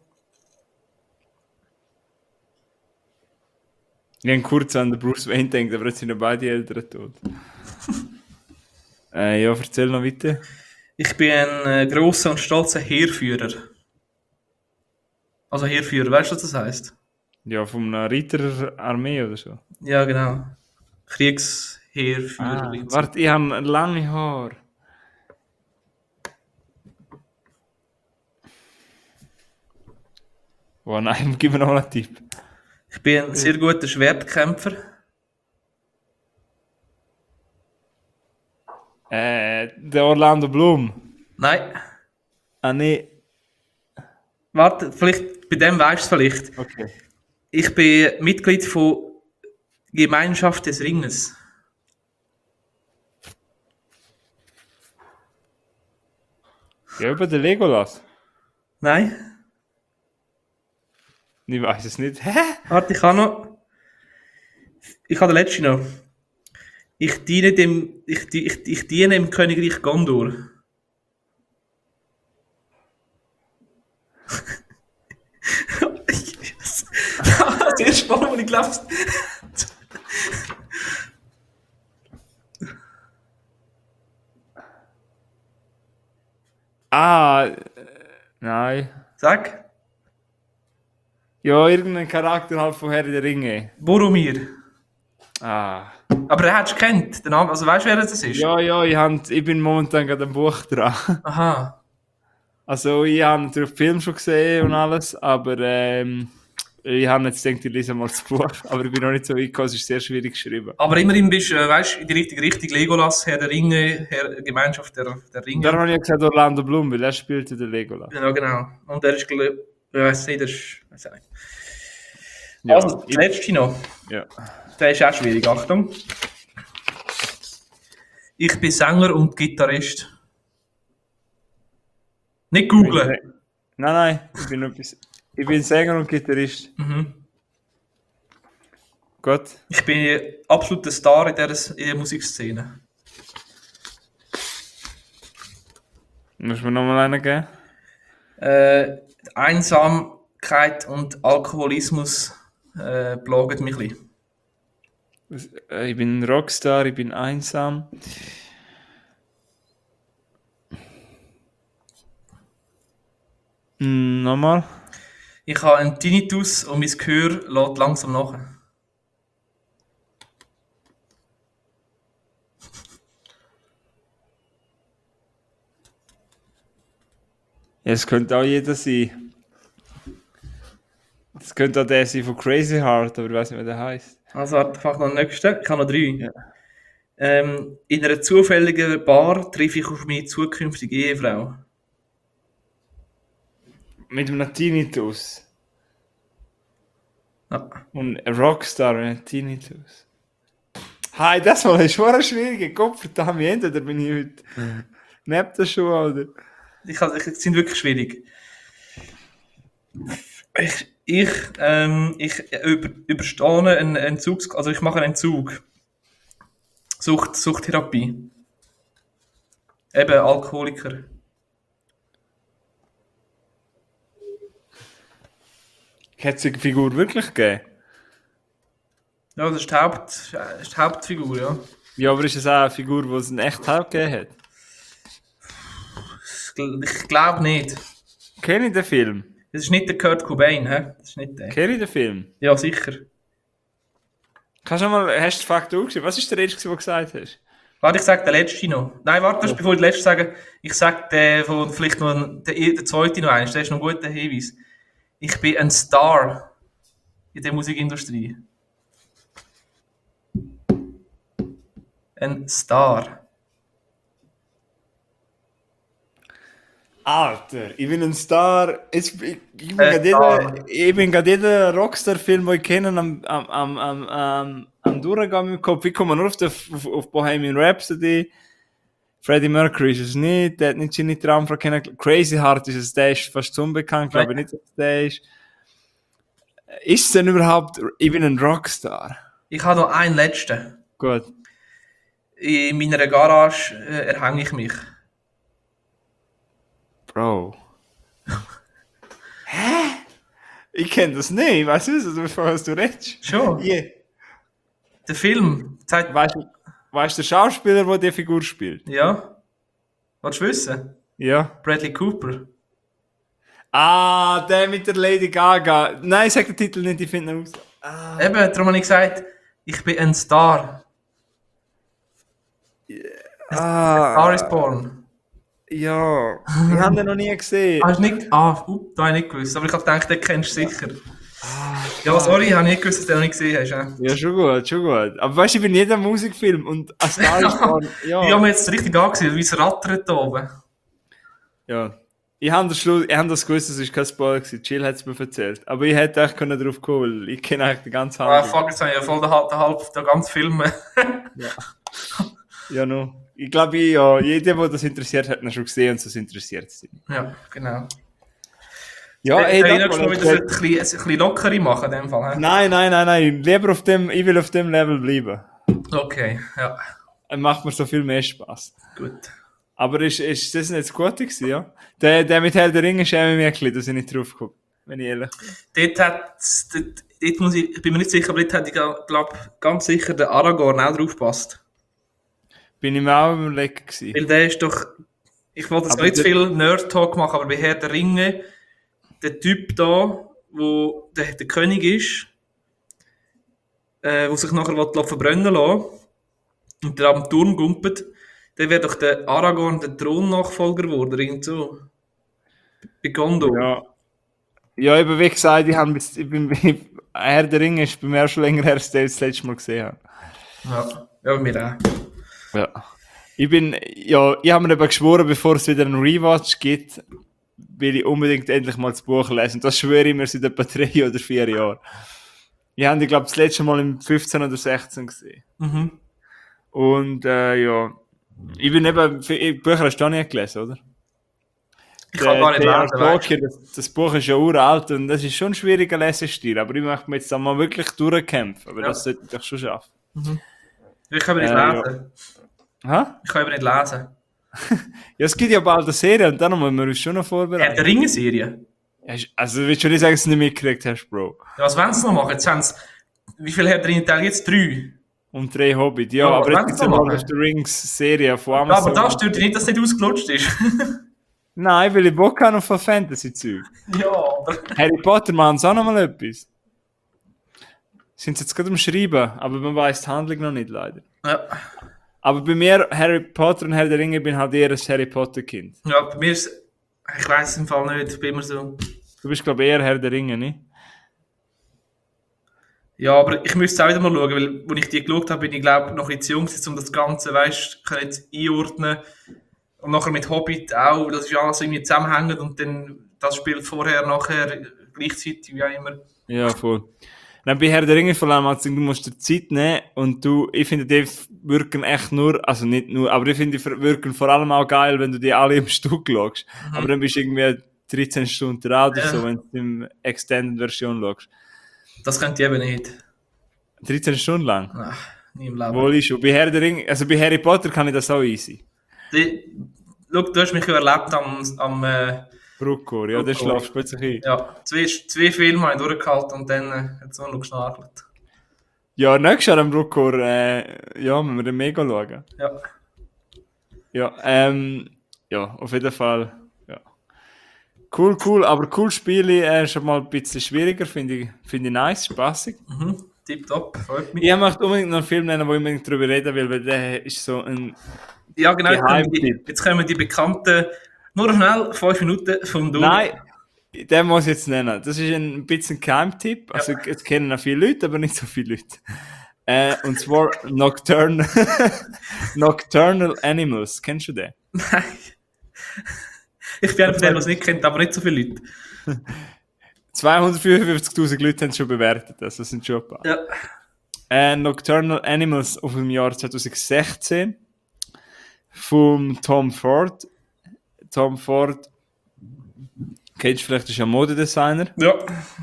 Ich habe kurz an den Bruce Wayne gedacht, aber jetzt sind ja beide Eltern tot. äh, ja, erzähl noch weiter. Ich bin ein äh, grosser und stolzer Heerführer. Also Heerführer, weißt du, was das heisst? Ja, von einer Reiterarmee oder so. Ja, genau. Kriegsheerführer. Ah, und so. warte, ich habe lange Haare. Oh nein, gib mir noch einen Tipp. Ich bin ein sehr guter Schwertkämpfer. Äh, der Orlando Bloom. Nein. Ah, nee. Warte, vielleicht, bei dem weißt du es vielleicht. Okay. Ich bin Mitglied von Gemeinschaft des Ringes. Ja, über den Legolas. Nein? Ich weiß es nicht. Hä? Warte, ich habe noch. Ich habe den letzten noch. Ich diene dem. Ich, di- ich, ich diene im Königreich Gondor. Das erste Mal, wo ich glaube. Ah, äh, nein. Sag. Ja, irgendein Charakter halt von Herr der Ringe. Boromir. Ah. Aber er hat es kennt. Den Namen, also weißt du, wer das ist? Ja, ja, ich, hab, ich bin momentan gerade am Buch dran. Aha. Also, ich habe natürlich den Film schon gesehen und alles, aber ähm, ich habe jetzt gedacht, ich lese mal das Buch. Aber ich bin noch nicht so weit gekommen, es ist sehr schwierig geschrieben. Aber immerhin bist du, äh, weißt, in die richtige Richtung. Legolas, Herr der Ringe, Herr Gemeinschaft der, der Ringe. Darum habe ich ja gesagt Orlando Bloom, weil er spielte den Legolas. Ja, genau. Und er ist, glaub- ich weiß nicht, das ist, weiß auch nicht. Ja, Also, das ich- letzte noch. Ja. Der ist auch schwierig, Achtung. Ich bin Sänger und Gitarrist. Nicht googlen. Nein, nein, ich bin, etwas, ich bin Sänger und Gitarrist. Mhm. Gut. Ich bin absoluter Star in der, in der Musikszene. Muss mir nochmal einen geben? Äh, Einsamkeit und Alkoholismus äh, plagen mich ein bisschen. Äh, Ich bin Rockstar, ich bin einsam. Hm, nochmal? Ich habe einen Tinnitus und mein Gehör lässt langsam nach. Ja, es könnte auch jeder sein. Es könnte auch der sein von Crazy Heart, aber ich weiß nicht, wie der heißt. Also, warte, ich mache noch den nächsten. Ich habe noch drei. Ja. Ähm, in einer zufälligen Bar treffe ich auf meine zukünftige Ehefrau. Mit einem Tinnitus. Ja. Und ein Rockstar mit einem Tinnitus. Hi, das war ist schon schwierig. Kopfverdammt, entweder bin ich heute neben der Schuhe oder. Ich, kann- ich, sind wirklich schwierig. Ich, ich, ähm, ich über, überstehe einen Entzug, also ich mache einen Entzug. Sucht, Suchttherapie. Eben Alkoholiker. Hat es die Figur wirklich gegeben? Ja, das ist die, Haupt, äh, ist die Hauptfigur, ja. Ja, aber ist es auch eine Figur, die es einen echt Haupt gegeben hat? Ich, gl- ich glaube nicht. Kenn ich den Film? Das ist nicht der Kurt Cobain, hä? Das ist nicht der. Kenn ich den Film? Ja, sicher. Kannst du mal, hast du die Fakten aufgeschrieben? Was ist der erste, den du gesagt hast? Warte, ich sage den letzten noch. Nein, warte, ja. Bevor ich den letzten sage, ich sage den, von vielleicht noch einen, den, den zweiten noch eins. Der ist noch ein guter Hinweis. Ich bin ein Star in der Musikindustrie. Ein Star. Alter, ich bin ein Star. Jetzt, ich, ich bin Äh, gerade Star. jeder, ich bin gerade jeder Rockstar-Film, den ich kenne, am, am, am, am, am, am Durchgehen im Kopf. Ich komme nur auf, den, auf, auf Bohemian Rhapsody. Freddie Mercury ist es nicht, der hat nicht seine Traumfrau kennengelernt. Crazy Heart ist es, der ist fast zu unbekannt, glaube ich nicht, dass der ist. Ist es denn überhaupt, ich bin ein Rockstar? Ich habe noch einen letzten. Gut. In meiner Garage äh, erhänge ich mich. Bro. Hä? Ich kenne das nicht, ich weiß nicht, was du redest. Schon? Yeah. Der Film zeigt... Weißt du, weißt du, der Schauspieler, der die Figur spielt? Ja? Willst du wissen? Ja. Bradley Cooper. Ah, der mit der Lady Gaga. Nein, sag den Titel nicht, ich finde ihn aus. Ah. Eben, darum habe ich gesagt, ich bin ein Star. A Star is Ah, Born. ja. Ich habe den noch nie gesehen. Hast du nicht... Ah, uh, da habe ich nicht gewusst. Aber ich habe gedacht, den kennst du sicher. Ah, Ja, sorry, ich habe nicht gewusst, dass du den noch nicht gesehen hast. Ja, ja, schon gut, schon gut. Aber weißt du, ich bin jeder Musikfilm und A Star is Born, ja. Ich habe mir jetzt richtig angesehen, wie es rattert da oben. Ja. Ich habe das, Schluss, ich hab das gewusst, das war kein Spoiler gewesen. Jill hat es mir erzählt. Aber ich hätte echt können darauf kommen, weil ich kenne eigentlich den ganzen Ah, Handlung. fuck, jetzt habe ich ja voll den, halb- den, halb, den ganzen Film. Ja. Ja, no. Ich glaube, ja, jeder, der das interessiert, hat ihn schon gesehen und es interessiert sie. Ja, genau. Ja, Hey, ey, ich das will mal wieder ein bisschen, ein bisschen lockerer machen in dem Fall. He? Nein, nein, nein, nein. Lieber auf dem, ich will auf dem Level bleiben. Okay, ja, Dann macht mir so viel mehr Spaß. gut. Aber ist, ist das nicht das Gute gewesen, ja? Der, der mit Herr der Ringe schäme mich ein bisschen, dass ich nicht drauf gucke. Wenn ich ehrlich bin. Dort hat, dort, dort muss ich, ich bin mir nicht sicher, aber dort hat ich glaube ganz sicher der Aragorn auch drauf gepasst. Bin ich mir auch überlegen gewesen. Weil der ist doch, ich wollte jetzt Aber nicht zu der- viel Nerd-Talk machen, aber bei Herr der Ringe, der Typ da, wo der, der König ist, äh, wo sich nachher will, verbrennen lassen und der am Turm gumpet, der wäre doch der Aragorn der Thronnachfolger geworden, irgend so. Bei Gondor. Ja. Ja, eben wie gesagt, ich, hab, bis- ich bin, Herr der Ringe ist bei mir auch schon länger her, als ich den das letzte Mal gesehen habe. Ja, ja, bei mir auch. Ja. Ich bin, ja, ich habe mir eben geschworen, bevor es wieder einen Rewatch gibt, will ich unbedingt endlich mal das Buch lesen. Und das schwöre ich mir seit etwa drei oder vier Jahren. Ich habe die, glaube ich, das letzte Mal im fünfzehn oder sechzehn gesehen. Mhm. Und, äh, ja, ich bin eben, für- Bücher hast du auch nicht gelesen, oder? Ich kann gar nicht Der lesen, weißt Tolkien, das, das Buch ist ja uralt und das ist schon ein schwieriger Lesestil, aber ich möchte mir jetzt einmal wirklich durchkämpfen, aber Ja. das sollte ich doch schon schaffen. du? Ich kann aber nicht Äh, ja. lesen. Ha? Ich kann aber nicht lesen. Ja, es gibt ja bald eine Serie und dann müssen wir uns schon noch Herr vorbereiten. der Ringe-Serie? Ja, also, willst du nicht sagen, dass du nicht mitgekriegt hast, Bro? Ja, was wollen sie noch machen? Jetzt haben sie, wie viele Herr der Ringe-Teile jetzt? Drei. Und drei Hobbit. Ja, Ja, aber was jetzt gibt es wollen ja sie mal machen? die Rings-Serie von Ja, Amazon. aber da stört dich nicht, dass es nicht ausgelutscht ist. Nein, weil ich Bock habe auf Fantasy-Zeug. Ja, aber... Harry Potter machen sie auch noch mal etwas. Sind sie jetzt gerade am Schreiben, aber man weiß die Handlung noch nicht, leider. Ja, Aber bei mir, Harry Potter und Herr der Ringe, bin halt eher ein Harry Potter-Kind. ja, bei mir ist... Ich weiss es im Fall nicht, ich bin immer so... Du bist, glaube ich, eher Herr der Ringe, nicht? Ja, aber ich müsste es auch wieder mal schauen, weil, als ich die geschaut habe, bin ich, glaube ich, noch ein bisschen zu jung gewesen, um das Ganze, weißt du, jetzt einordnen. Und nachher mit Hobbit auch, das ist alles irgendwie zusammenhängend und dann, das spielt vorher, nachher, gleichzeitig, wie auch immer. Ja, voll. Dann bei Herr der Ringe vor allem, also, du musst dir Zeit nehmen und du, ich finde, die wirken echt nur, also nicht nur, aber ich finde, die wirken vor allem auch geil, wenn du die alle im Stück schaust. Mhm. Aber dann bist du irgendwie dreizehn Stunden dran oder Ja. so, wenn du in der Extended-Version schaust. Das könnt ihr eben nicht. dreizehn Stunden lang. Ach, nie im Leben. Wohl ist schon. Bei Herr der Ringe, also bei Harry Potter kann ich das auch easy. Die, schau, du hast mich ja erlebt am, am äh, Bruckor, ja, der Bruckor. schlafst plötzlich ein. ja, zwei, zwei Filme habe ich durchgehalten und dann äh, hat es auch noch geschnarchelt. Ja, nächstes Jahr am Bruckor, äh, ja, müssen wir den mega schauen. Ja. Ja, ähm, ja, auf jeden Fall, ja. Cool, cool, aber cool Spiele, äh, schon mal ein bisschen schwieriger, finde ich, finde ich nice, spaßig. Mhm. Tipptopp, freut mich. Ich möchte unbedingt noch einen Film nennen, wo ich unbedingt drüber reden will, weil der ist so ein, Ja, genau, jetzt kommen, die, Geheimtipp. jetzt kommen die bekannten, nur noch schnell, fünf Minuten vom Duri. nein, den muss ich jetzt nennen. Das ist ein bisschen ein Geheimtipp, also es kennen auch viele Leute, aber nicht so viele Leute. Äh, und zwar Nocturnal, Nocturnal Animals, kennst du den? Nein. Ich bin einer von denen, der es nicht kennt, aber nicht so viele Leute. zweihundertfünfundfünfzigtausend Leute haben es schon bewertet, also das sind schon ein paar. Ja. Äh, Nocturnal Animals auf dem Jahr zwanzig sechzehn vom Tom Ford. Tom Ford, kennst du vielleicht, das ist ein Modedesigner. Ja.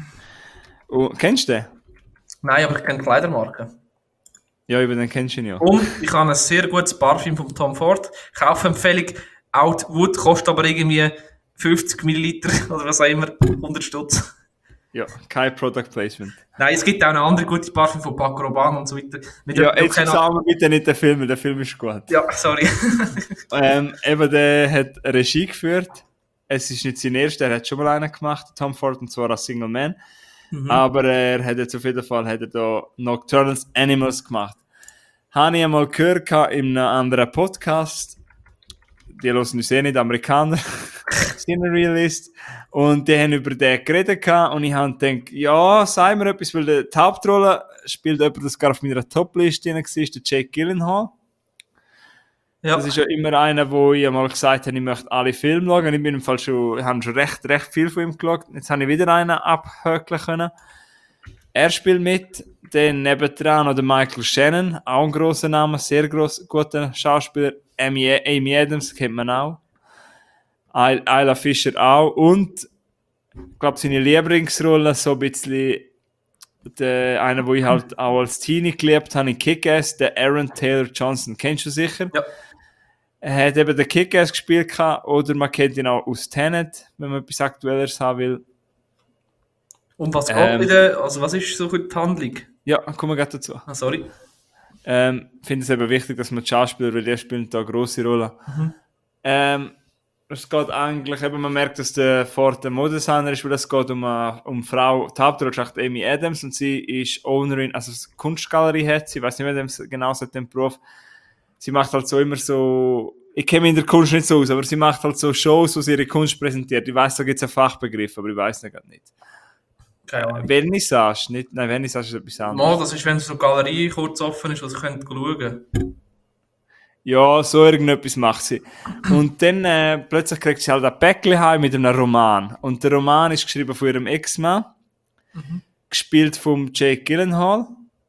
Und, kennst du den? Nein, aber ich kenne Kleidermarken. Ja, über den kennst du ihn ja. Und ich habe ein sehr gutes Parfüm von Tom Ford. Kaufempfehlung, Outwood, kostet aber irgendwie fünfzig Milliliter oder was auch immer, hundert Stutz. Ja, kein Product Placement. Nein, es gibt auch eine andere gute Parfüm von Paco Rabanne und so weiter. Mit Ja, dem- jetzt keine- sagen wir bitte nicht den Film, weil der Film ist gut. Ja, sorry. Ähm, eben, der hat Regie geführt es ist nicht sein erster, er hat schon mal einen gemacht, Tom Ford, und zwar als Single Man. Mhm. Aber er hat jetzt auf jeden Fall hat er da Nocturnal Animals gemacht. Habe ich einmal gehört in einem anderen Podcast. Die hören uns eh nicht, Amerikaner. Sind Realist. Und die haben über den geredet und ich habe gedacht, ja, sag mir etwas, weil die Hauptrolle spielt jemand, das gar auf meiner Top-Liste war, der Jake Gyllenhaal. Ja. Das ist ja immer einer, wo ich einmal gesagt habe, ich möchte alle Filme schauen. Ich bin im Fall schon, habe schon recht, recht viel von ihm geschaut. Jetzt habe ich wieder einen abhökeln können. Er spielt mit, dann nebendran noch der Michael Shannon, auch ein grosser Name, sehr gross, guter Schauspieler. Amy, Amy Adams kennt man auch. Isla Fisher auch. Und ich glaube, seine Lieblingsrolle, so ein bisschen der, einer, wo ich halt auch als Teenie geliebt habe, in Kick-Ass, der Aaron Taylor Johnson. Kennst du sicher? Ja. Er hat eben den Kick-Ass gespielt gehabt, oder man kennt ihn auch aus Tenet, wenn man etwas Aktuelleres haben will. Und was geht Ähm, wieder? Also was ist so die Handlung? Ja, kommen wir gleich dazu. Ah, sorry. Ähm, ich finde es eben wichtig, dass man die Schauspieler, weil die spielen da eine grosse Rolle. Mhm. Ähm, es geht eigentlich, eben, man merkt, dass der Ford der Modedesigner ist, weil es geht um eine um eine Frau, die Hauptrolle ist Amy Adams, und sie ist Ownerin, also eine Kunstgalerie hat sie, ich weiß nicht mehr genau seit dem Beruf. Sie macht halt so immer so, ich kenne mich in der Kunst nicht so aus, aber sie macht halt so Shows, wo sie ihre Kunst präsentiert. Ich weiß, da gibt es einen Fachbegriff, aber ich weiß nicht gerade nicht. Keine Ahnung. Vernissage, nicht, nein, Vernissage ist etwas anderes. Mal, das ist, wenn so eine Galerie kurz offen ist, was ich könnte schauen. Ja, so irgendetwas macht sie. Und dann äh, plötzlich kriegt sie halt ein Päckchen heim mit einem Roman. Und der Roman ist geschrieben von ihrem Ex-Mann, Mhm. gespielt von Jake Gyllenhaal.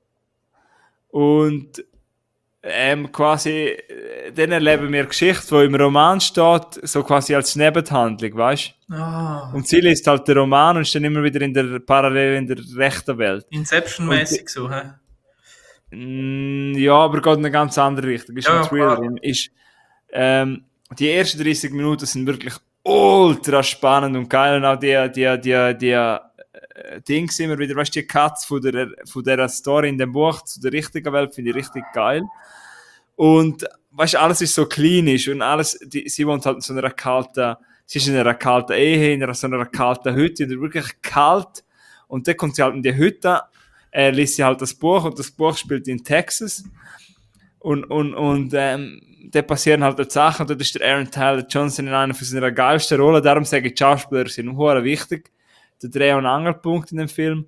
Und ähm, quasi, äh, dann erleben wir eine Geschichte, die im Roman steht, so quasi als Nebenhandlung, weißt du? Ah, Und sie liest halt den Roman und ist dann immer wieder in der parallel in der rechten Welt. Inception-mäßig so, hä? Mm, ja, aber geht in eine ganz andere Richtung. Ist Ja, ein Thriller. klar. Und ist, ähm, die ersten dreißig Minuten sind wirklich ultra spannend und geil. Und auch die, die, die, die äh, Dings immer wieder, weißt du, die Cuts von der, von der Story in dem Buch zu der richtigen Welt finde ich richtig geil. Und weißt du, alles ist so klinisch und alles, die, sie wohnt halt in so einer kalten, sie ist in einer kalten Ehe, in einer, so einer kalten Hütte, und wirklich kalt. Und dann kommt sie halt in die Hütte, äh, liest sie halt das Buch, und das Buch spielt in Texas. Und, und, und ähm, da passieren halt die Sachen, und dort ist der Aaron Taylor Johnson in einer von seiner geilsten Rollen. Darum sage ich, die Schauspieler sind hure wichtig. Der Dreh- und Angelpunkt in dem Film.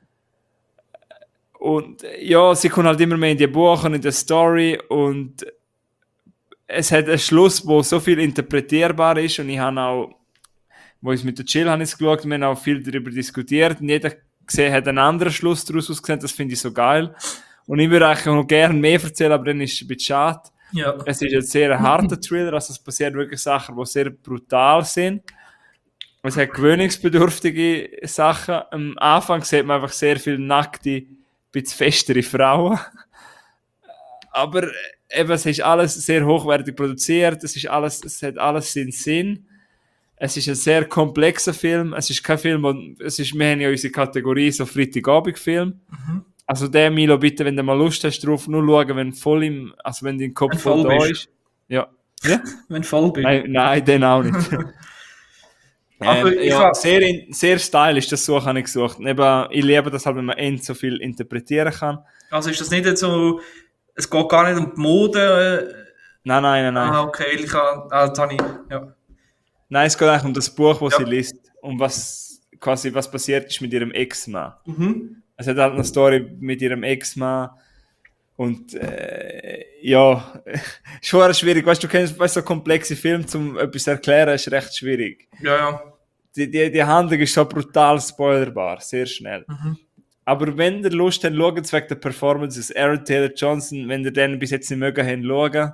Und ja, sie kommen halt immer mehr in die Buch und in die Story, und es hat einen Schluss, wo so viel interpretierbar ist, und ich habe auch, wo ich mit der Chill habe ich geschaut, wir haben auch viel darüber diskutiert, und jeder gesehen hat einen anderen Schluss daraus ausgesehen, das finde ich so geil. Und ich würde eigentlich noch gerne mehr erzählen, aber dann ist es ein bisschen schade. Ja. Es ist ein sehr harter Thriller, also es passieren wirklich Sachen, die sehr brutal sind. Es hat gewöhnungsbedürftige Sachen. Am Anfang sieht man einfach sehr viele nackte, bisschen festere Frauen. Aber eben, es ist alles sehr hochwertig produziert, es, ist alles, es hat alles seinen Sinn. Es ist ein sehr komplexer Film. Es ist kein Film, wo, es ist, wir haben ja unsere Kategorie so Freitagabend-Film. Mhm. Also der, Milo, bitte, wenn du mal Lust hast drauf, nur schauen, wenn voll im, also wenn dein Kopf Wenn voll voll da bist. ist. Ja. Ja? Wenn du voll bist. Nein, nein, den auch nicht. Aber ähm, ich ja, hab- sehr, in- sehr stylisch, das so habe ich gesucht. Eben, ich liebe das halt, wenn man end so viel interpretieren kann. Also ist das nicht jetzt so, es geht gar nicht um die Mode. Äh, Nein, nein, nein, nein. ah, okay, ich kann, ah, das habe ich, ja. Nein, es geht eigentlich um das Buch, das Ja. sie liest. Um was, quasi, was passiert ist mit ihrem Ex-Mann. Mhm. Es hat halt eine Story mit ihrem Ex-Mann. Und äh, ja, ist schon schwierig. Weißt du, du kennst weißt, so komplexe Filme, um etwas zu erklären, ist recht schwierig. Ja, ja. Die, die, die Handlung ist so brutal spoilerbar, sehr schnell. Mhm. Aber wenn ihr Lust habt, schaut es wegen der Performances. Aaron Taylor Johnson, wenn ihr den bis jetzt nicht mögen habt, schauen.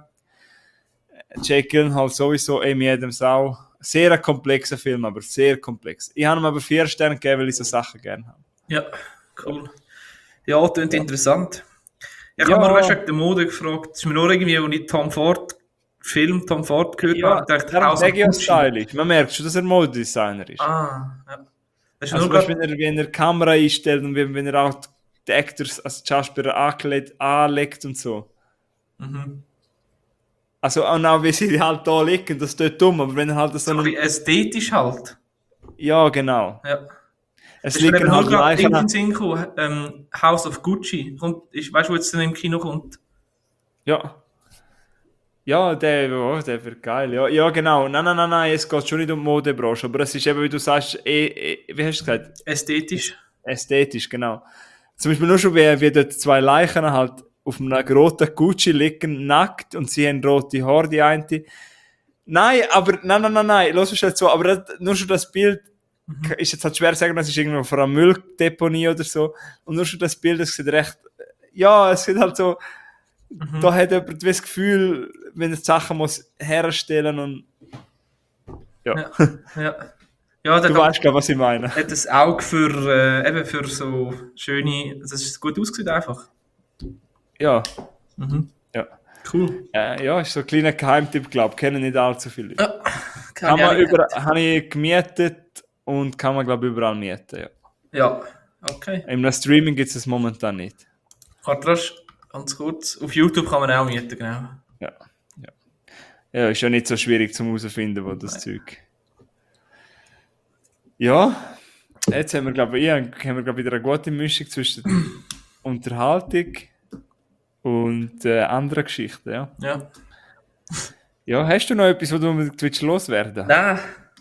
Jake Gyllenhaal sowieso, Amy Adams auch. Sehr ein komplexer Film, aber sehr komplex. Ich habe ihm aber vier Sterne gegeben, weil ich so Sachen gerne habe. Ja, cool. Ja, das klingt interessant. Ich Ja. habe mir erst wegen der Mode gefragt. Es ist mir nur irgendwie, als ich Tom Ford, Film Tom Ford gehört Ja, habe, dachte ich, darum House of sage ich auch Gucci. stylisch. Man merkt schon, dass er Modedesigner ist. Ah, ja. Das ist Also nur weißt, grad, wenn er, wenn er die Kamera einstellt und wenn, wenn er auch die Actors, also die Schauspieler angelegt, anlegt und so. mhm. Also auch noch, wie sie halt da liegen, das tut dumm, aber wenn halt so So ein einen... bisschen ästhetisch halt. Ja, genau. Ja. Es Es ist mir liegen eben halt nur gerade in den Leichen... Sinn gekommen, ähm, House of Gucci. Kommt, ich weißt du, wo jetzt dann im Kino kommt? Ja. Ja, der, oh, der wird geil. Ja, ja, genau. Nein, nein, nein, nein, es geht schon nicht um die Modebranche, aber es ist eben, wie du sagst, eh, eh, wie hast du gesagt? Ästhetisch. Ästhetisch, genau. Zum Beispiel nur schon, wie, wie dort zwei Leichen halt auf einem roten Gucci liegen, nackt, und sie haben rote Haare, die eine. Nein, aber, nein, nein, nein, nein, los ist halt so, aber das, nur schon das Bild, Mhm. ist jetzt halt schwer zu sagen, das ist irgendwo vor einer Mülldeponie oder so, und nur schon das Bild, das sieht recht, ja, es sieht halt so, Mhm. da hat jemand das Gefühl, wenn er die Sachen muss herstellen und, ja. Ja. Ja. Ja, der Du weißt, glaub, was ich meine. hat ein Auge für, äh, eben für so schöne, das ist gut ausgesehen einfach. Ja, Mhm. ja. Cool. Äh, ja, ist so ein kleiner Geheimtipp, glaube ich, kennen nicht allzu viele Leute. Ja, Kann keine man Ahnung. über, habe ich gemietet und kann man, glaube ich, überall mieten, ja. Ja, okay. Im Streaming gibt es es momentan nicht. Warte, das ganz kurz. Auf YouTube kann man auch mieten, genau. Ja, ja. Ja, ist ja nicht so schwierig zum herausfinden, wo das Nein. Zeug. Ja, jetzt haben wir, glaube ich, haben wir, glaub ich, wieder eine gute Mischung zwischen Unterhaltung und äh, anderen Geschichten, ja. Ja. Ja, hast du noch etwas, wo du unbedingt willst loswerden? Nein,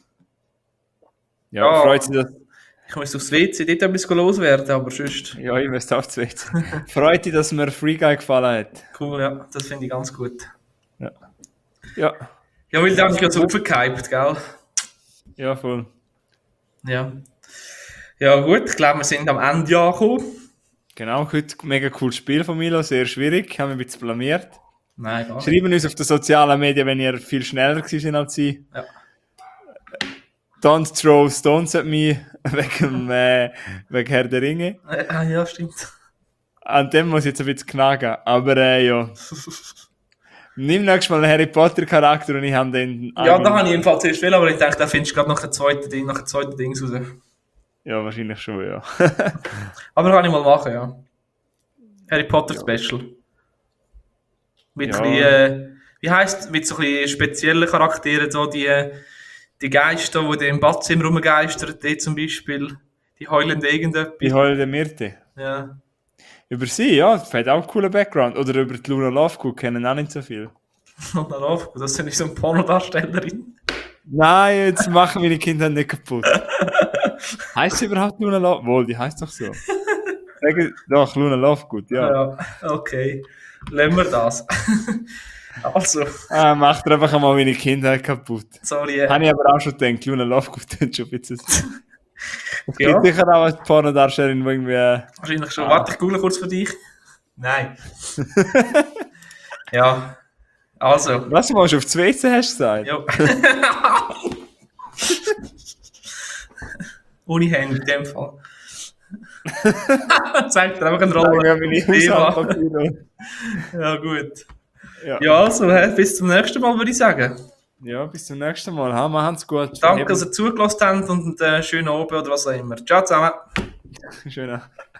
Ja, Ja. freut sich, dass... ich muss aufs W C, dort etwas loswerden, aber sonst. Ja, ich weiß auch zu wissen. Freut dich, dass mir Free Guy gefallen hat. Cool, ja, das finde ich ganz gut. Ja. Ja, Ja, weil der hat mich ja so aufgehypt, gell? ja, voll. Ja. Ja, gut, ich glaube, wir sind am Ende angekommen. Genau, heute ein mega cooles Spiel von Milo, sehr schwierig, haben wir ein bisschen blamiert. Nein, gar nicht. Schreiben uns auf den sozialen Medien, wenn ihr viel schneller gewesen als sie. Ja. Don't throw stones at me, wegen, äh, wegen Herr der Ringe. Äh, ah, ja, stimmt. An dem muss ich jetzt ein bisschen knacken, aber äh, ja. Nimm nächstes Mal einen Harry Potter Charakter und ich habe den... Ja, da habe ich jedenfalls zuerst will, aber ich denke, da findest du gerade noch ein zweites Ding, noch ein zweites Ding raus. Ja, wahrscheinlich schon, ja. Aber kann ich mal machen, ja. Harry Potter Special. Mit Ja. ein bisschen, äh, wie heisst, mit so ein bisschen speziellen Charakteren, so die, die Geister, die im Badzimmer rumgeistern, die zum Beispiel, die heulende irgendetwas. Die Holde Myrte. Ja. Über sie, ja, das hat auch einen coolen Background. Oder über die Luna Lovegood kennen auch nicht so viel. Und dann auf, das ist nicht so eine Pornodarstellerin. Nein, jetzt machen meine Kinder nicht kaputt. Heißt sie überhaupt Luna Lovegood? Wohl, die heißt doch so. Sagen, doch, Luna Lovegood, ja. Ja, okay. Lassen wir das. Also, Ah, macht er einfach einmal meine Kinder kaputt. sorry. Äh, Habe ich aber auch schon gedacht, Luna Lovegood tut schon ein bisschen. Es Ja. gibt sicher auch eine Pornodarstellerin, die irgendwie... wahrscheinlich schon. Ah. Warte, ich google kurz für dich. Nein. Ja. Also. Was, du machst auf das W C, hast du gesagt? Ja. Ohne Hände in dem Fall. Zeigt dir einfach eine Rolle. Ja, meine Thema. Haushaltspapiere. Ja, gut. Ja. Ja, also, hä, bis zum nächsten Mal, würde ich sagen. Ja, bis zum nächsten Mal. Ha, machen's gut. Danke, dass ihr zugelassen habt und einen schönen Abend oder was auch immer. Ciao zusammen. Schöner.